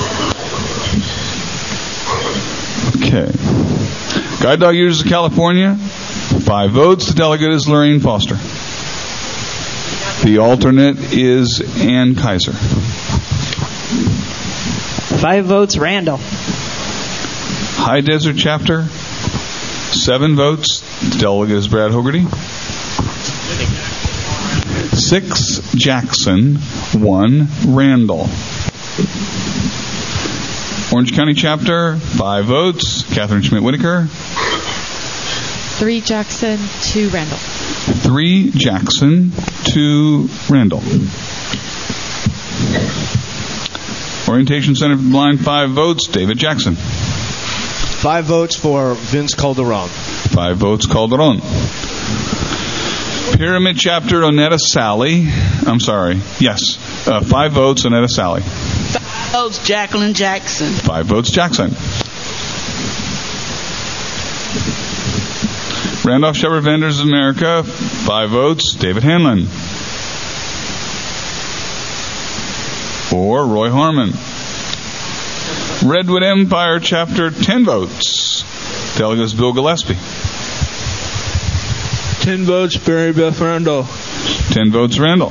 Okay. Guide Dog Users of California, 5 votes. The delegate is Lorraine Foster. The alternate is Ann Kaiser. 5 votes, Randall. High Desert chapter, 7 votes. The delegate is Brad Hogarty. 6 Jackson, 1 Randall. Orange County Chapter, 5 votes. Catherine Schmidt Whitaker. 3 Jackson, 2 Randall. 3 Jackson, 2 Randall. Orientation Center for the Blind, 5 votes. David Jackson. 5 votes for Vince Calderon. 5 votes Calderon. Pyramid Chapter, Onetta Sally. I'm sorry. Yes. 5 votes, Onetta Sally. 5 votes, Jacqueline Jackson. 5 votes, Jackson. Randolph Shepherd Vendors of America, 5 votes, David Hanlon. 4, Roy Harmon. Redwood Empire Chapter, 10 votes. Delegates Bill Gillespie. 10 votes, Mary Beth Randall. 10 votes, Randall.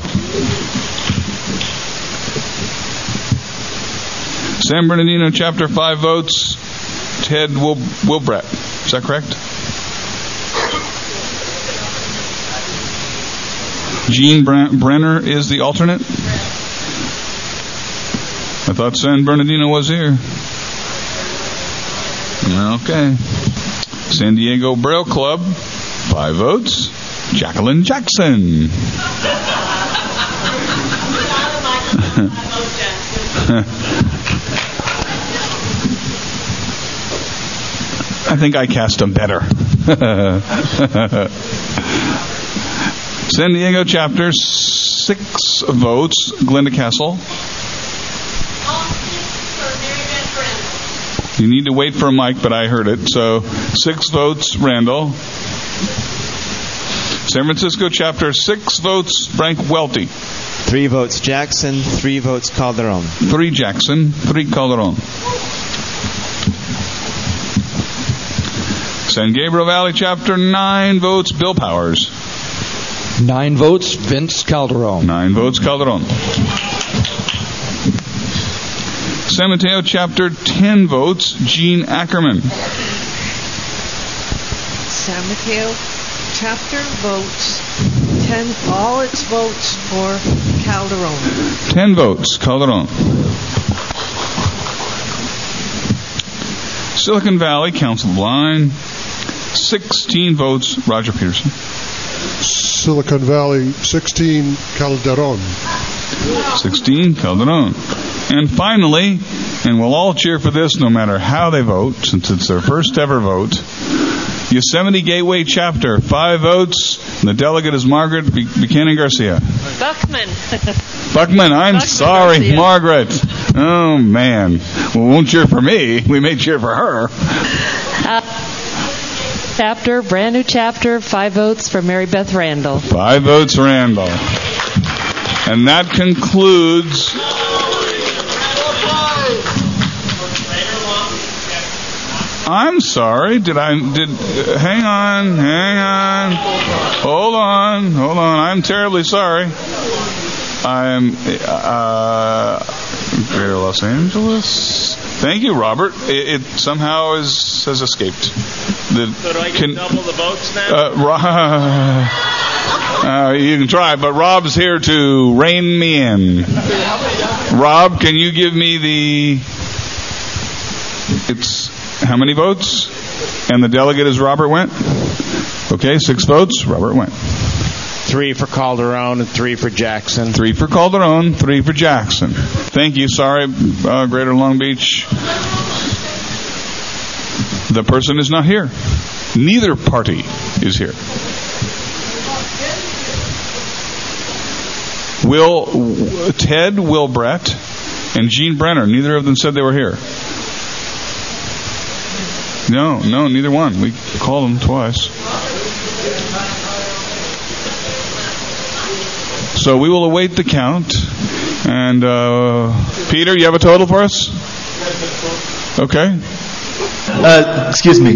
San Bernardino Chapter, 5 votes, Ted Wilbrett. Is that correct? Gene Brenner is the alternate. I thought San Bernardino was here. Okay. San Diego Braille Club, 5 votes. Jacqueline Jackson. I think I cast them better. San Diego Chapter, 6 votes. Glenda Castle. You need to wait for a mic, but I heard it. So 6 votes, Randall. San Francisco Chapter, 6 votes, Frank Welty. 3 votes, Jackson. 3 votes, Calderon. 3 Jackson, 3 Calderon. San Gabriel Valley Chapter, 9 votes, Bill Powers. 9 votes, Vince Calderon. 9 votes, Calderon. San Mateo Chapter, 10 votes, Gene Ackerman. San Mateo Chapter votes 10, all its votes for Calderon. 10 votes, Calderon. Silicon Valley Council of Blind, 16 votes, Roger Peterson. Silicon Valley, 16, Calderon. 16, Calderon. And finally, and we'll all cheer for this no matter how they vote, since it's their first ever vote, Yosemite Gateway Chapter, 5 votes, and the delegate is Margaret Buchanan Garcia. Buckman. I'm sorry, Garcia. Margaret. Oh, man. Well, won't cheer for me. We may cheer for her. Chapter, brand new chapter, 5 votes for Mary Beth Randall. 5 votes, Randall. And that concludes... I'm sorry. Hang on. Hold on. I'm terribly sorry. I'm Greater Los Angeles. Thank you, Robert. It somehow has escaped. So do I get double the votes now? You can try, but Rob's here to rein me in. Rob, can you give me it's how many votes? And the delegate is Robert Wendt. Okay, 6 votes, Robert Wendt. 3 for Calderon and 3 for Jackson. 3 for Calderon, 3 for Jackson. Thank you. Sorry, Greater Long Beach. The person is not here. Neither party is here. Ted Wilbrett and Gene Brenner, neither of them said they were here. No, neither one. We called them twice. So we will await the count. And Peter, you have a total for us? Okay. Excuse me.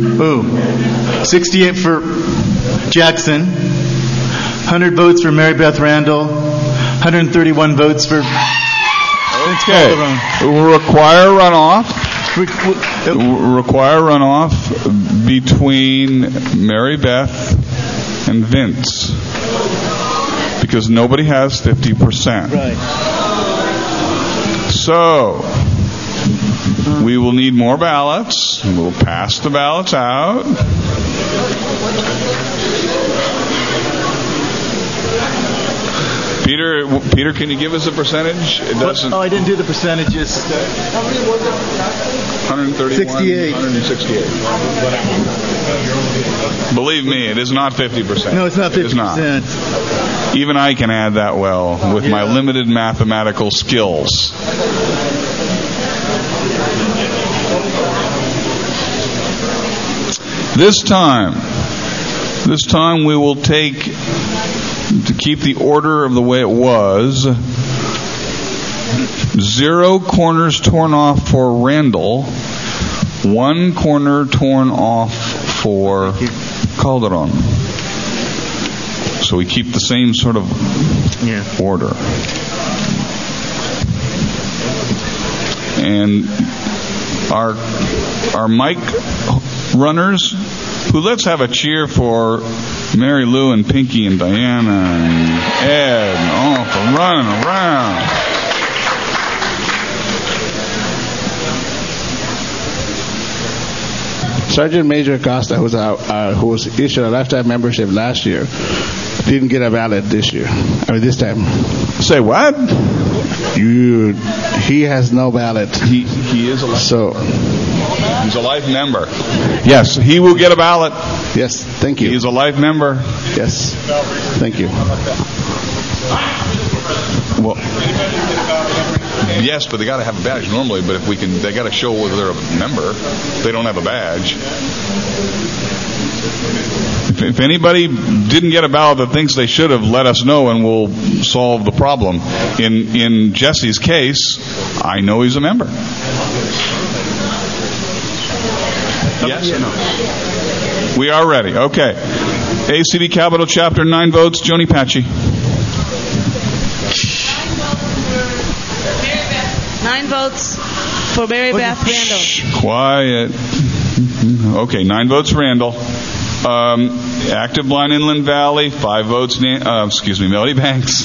68 for Jackson. 100 votes for Mary Beth Randall. 131 votes for Vince Calderon. It will require runoff between Mary Beth and Vince. because nobody has 50%. Right. So, we will need more ballots. We'll pass the ballots out. Peter, can you give us a percentage? It doesn't. Oh, I didn't do the percentages. 131. 68. 168. Believe me, it is not 50%. No, it's not 50%. It's not. Even I can add that well with my limited mathematical skills. This time we will take, to keep the order of the way it was, 0 corners torn off for Randall, 1 corner torn off for Calderon. So we keep the same sort of order. And our mic runners, let's have a cheer for Mary Lou and Pinky and Diana and Ed for running around. Sergeant Major Acosta, who was issued a lifetime membership last year, didn't get a ballot this time. Say what? He has no ballot. He is a he's a life member. Yes, he will get a ballot. Yes, thank you. He's a life member. Yes, thank you. Well, yes, but they got to have a badge normally. But they got to show whether they're a member. They don't have a badge. If anybody didn't get a ballot that thinks they should have, let us know and we'll solve the problem. In Jesse's case, I know he's a member. Yes or no? We are ready. Okay. ACD Capital Chapter, 9 votes. Joni Patchy. 9 votes for Mary Beth Randall. Quiet. Okay, 9 votes Randall. Active Blind Inland Valley, 5 votes. Melody Banks.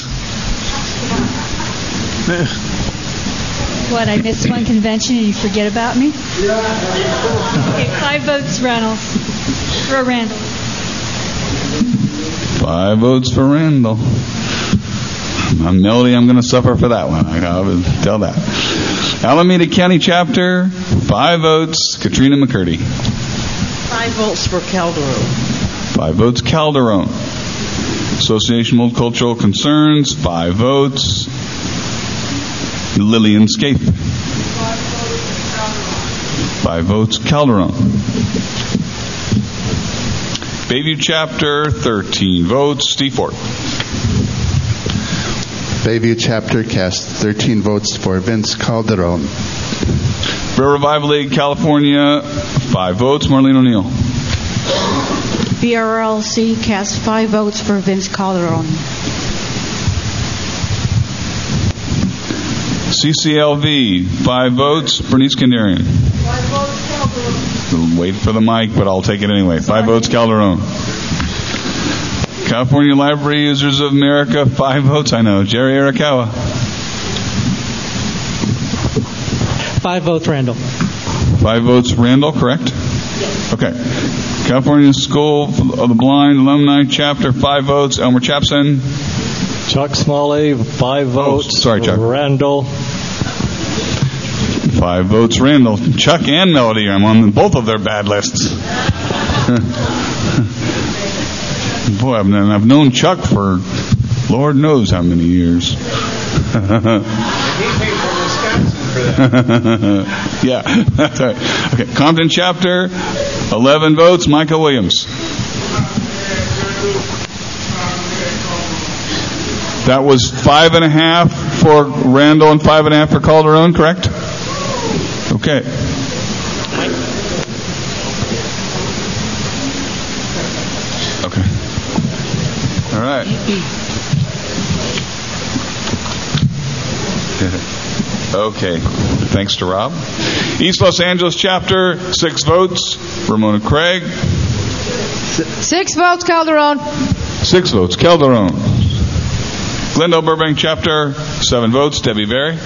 What, I missed one convention and you forget about me? Okay, 5 votes Randall. For Randall. 5 votes for Randall. Melody, I'm going to suffer for that one. I'll tell that. Alameda County Chapter, 5 votes. Katrina McCurdy. 5 votes for Calderon. 5 votes Calderon. Association of Multicultural Concerns, 5 votes. Lillian Scape. 5 votes Calderon. Bayview Chapter, 13 votes. Steve Ford. Bayview Chapter cast 13 votes for Vince Calderon. Bear Revival League, California, 5 votes. Marlene O'Neill. BRLC cast 5 votes for Vince Calderon. CCLV, 5 votes. Bernice Kandarian. 5 votes Calderon. Wait for the mic, but I'll take it anyway. 5 votes Calderon. California Library Users of America, 5 votes. I know. Jerry Arakawa. 5 votes Randall. 5 votes Randall, correct? Yes. Okay. California School of the Blind Alumni Chapter, 5 votes. Elmer Chapson. Chuck Smalley, 5 votes. Sorry, Chuck. Randall. 5 votes Randall. Chuck and Melody, I'm on both of their bad lists. Boy, I've known Chuck for Lord knows how many years. He came from Wisconsin for that. Yeah, that's right. Okay, Compton Chapter, 11 votes. Michael Williams. That was 5.5 for Randall and 5.5 for Calderon, correct? Okay. Okay. All right. Okay. Thanks to Rob. East Los Angeles Chapter, 6 votes. Ramona Craig. 6 votes Calderon. 6 votes Calderon. Glendale Burbank chapter, 7 votes. Debbie Berry.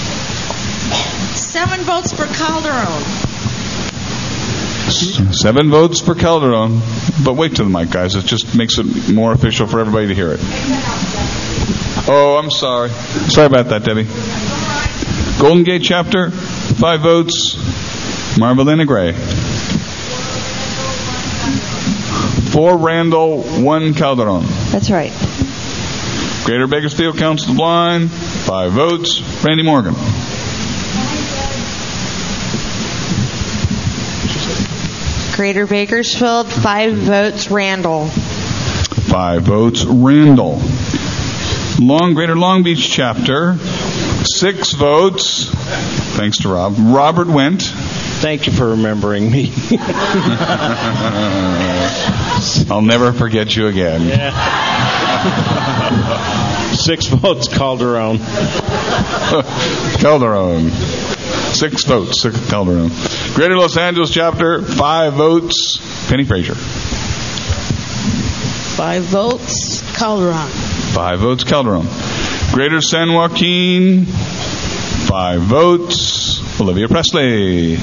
7 votes for Calderon. 7 votes for Calderon. But wait to the mic, guys. It just makes it more official for everybody to hear it. Oh, I'm sorry. Sorry about that, Debbie. Golden Gate chapter, 5 votes. Marvelina Gray. 4 Randall, 1 Calderon. That's right. Greater Bakersfield Council of the Blind, 5 votes. Randy Morgan. Greater Bakersfield, 5 votes. Randall. 5 votes. Randall. Greater Long Beach chapter, 6 votes. Thanks to Rob. Robert Wendt. Thank you for remembering me. I'll never forget you again. Yeah. 6 votes, Calderon. Calderon. 6 votes, 6 Calderon. Greater Los Angeles chapter, 5 votes. Penny Frazier. 5 votes. Calderon. 5 votes, Calderon. Greater San Joaquin, 5 votes. Olivia Presley.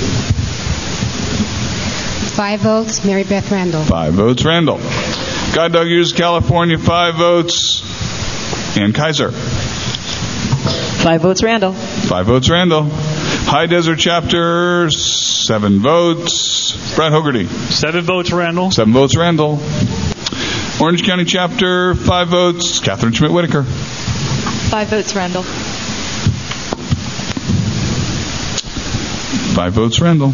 5 votes. Mary Beth Randall. 5 votes, Randall. God Dog Years, California, 5 votes. Ann Kaiser. 5 votes, Randall. 5 votes, Randall. High Desert chapter, 7 votes. Brad Hogarty. 7 votes, Randall. 7 votes, Randall. Orange County chapter, 5 votes. Catherine Schmidt Whitaker. 5 votes, Randall. 5 votes, Randall.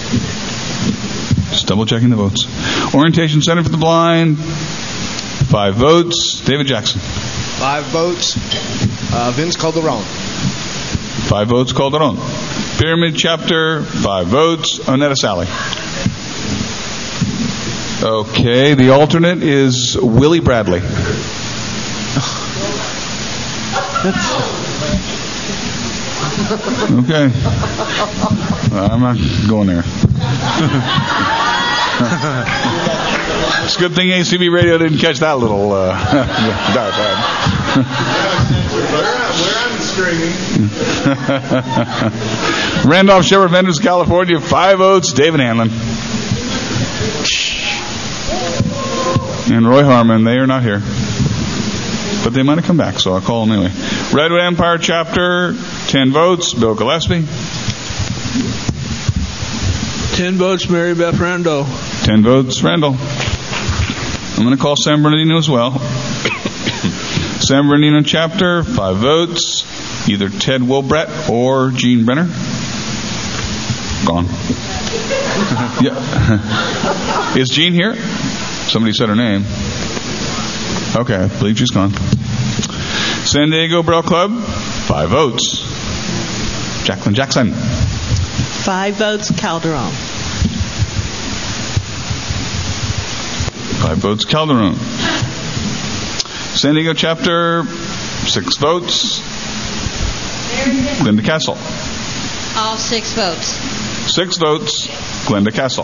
Just double checking the votes. Orientation Center for the Blind, 5 votes. David Jackson. 5 votes. Vince Calderon. 5 votes, Calderon. Pyramid chapter, 5 votes. Onetta Sally. Okay, the alternate is Willie Bradley. Okay. I'm not going there. It's a good thing ACB Radio didn't catch that little diatribe. We're on streaming. Randolph Shepherd Vendors, California, 5 votes. David Hanlon. And Roy Harmon, they are not here. But they might have come back, so I'll call them anyway. Redwood Empire chapter, 10 votes. Bill Gillespie. 10 votes, Mary Beth Randall. 10 votes, Randall. I'm going to call San Bernardino as well. San Bernardino chapter, 5 votes. Either Ted Wilbrett or Gene Brenner. Gone. Yeah. Is Gene here? Somebody said her name. Okay, I believe she's gone. San Diego Braille Club, 5 votes. Jacqueline Jackson. 5 votes. Calderon. 5 votes, Calderon. San Diego chapter, 6 votes. Glenda Castle. All 6 votes. 6 votes, Glenda Castle.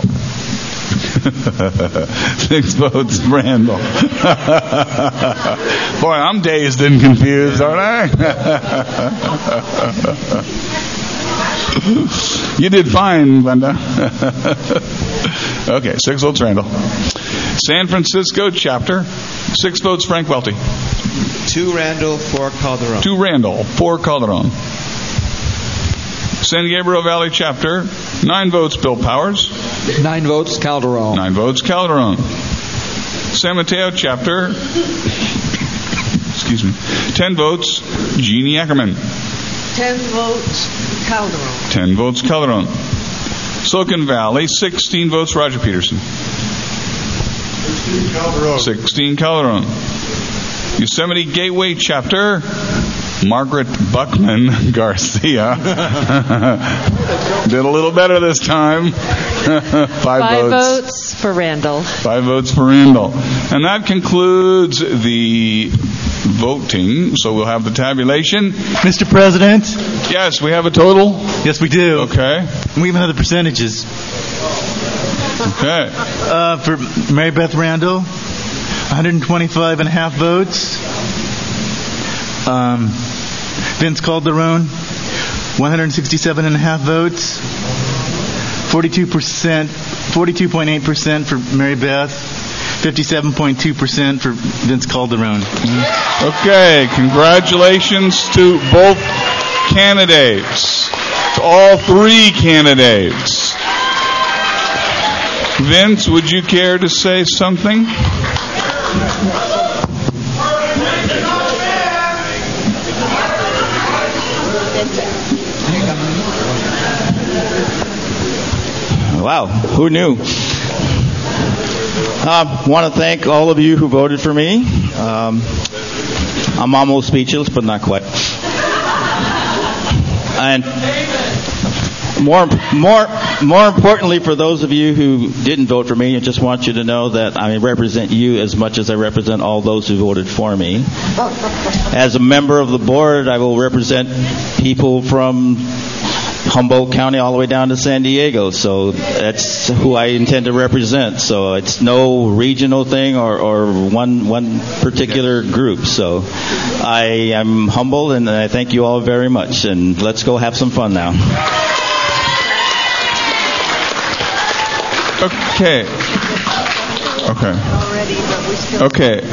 6 votes, Randall. Boy, I'm dazed and confused, aren't I? You did fine, Glenda. Okay, 6 votes, Randall. San Francisco chapter, 6 votes, Frank Welty. 2 Randall, 4 Calderon. 2 Randall, 4 Calderon. San Gabriel Valley chapter, 9 votes, Bill Powers. 9 votes, Calderon. 9 votes, Calderon. San Mateo chapter, 10 votes, Jeannie Ackerman. 10 votes. Calderon. 10 votes, Calderon. Silicon Valley, 16 votes, Roger Peterson. 16 Calderon. 16 Calderon. Yosemite Gateway chapter, Margaret Buckman Garcia. Did a little better this time. 5 votes for Randall. 5 votes for Randall. And that concludes the voting. So we'll have the tabulation. Mr. President? Yes, we have a total? Yes, we do. Okay. We even have the percentages. Okay. For Mary Beth Randall, 125.5 votes. Vince Calderon, 167.5 votes. 42.8% for Mary Beth. 57.2% for Vince Calderon. Okay, congratulations to both candidates, to all three candidates. Vince, would you care to say something? Wow, who knew? I want to thank all of you who voted for me. I'm almost speechless, but not quite. And more importantly, for those of you who didn't vote for me, I just want you to know that I represent you as much as I represent all those who voted for me. As a member of the board, I will represent people from Humboldt County all the way down to San Diego, so that's who I intend to represent. So it's no regional thing or one particular group. So I am humbled, and I thank you all very much. And let's go have some fun now. Okay.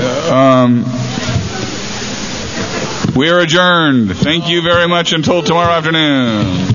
We are adjourned. Thank you very much until tomorrow afternoon.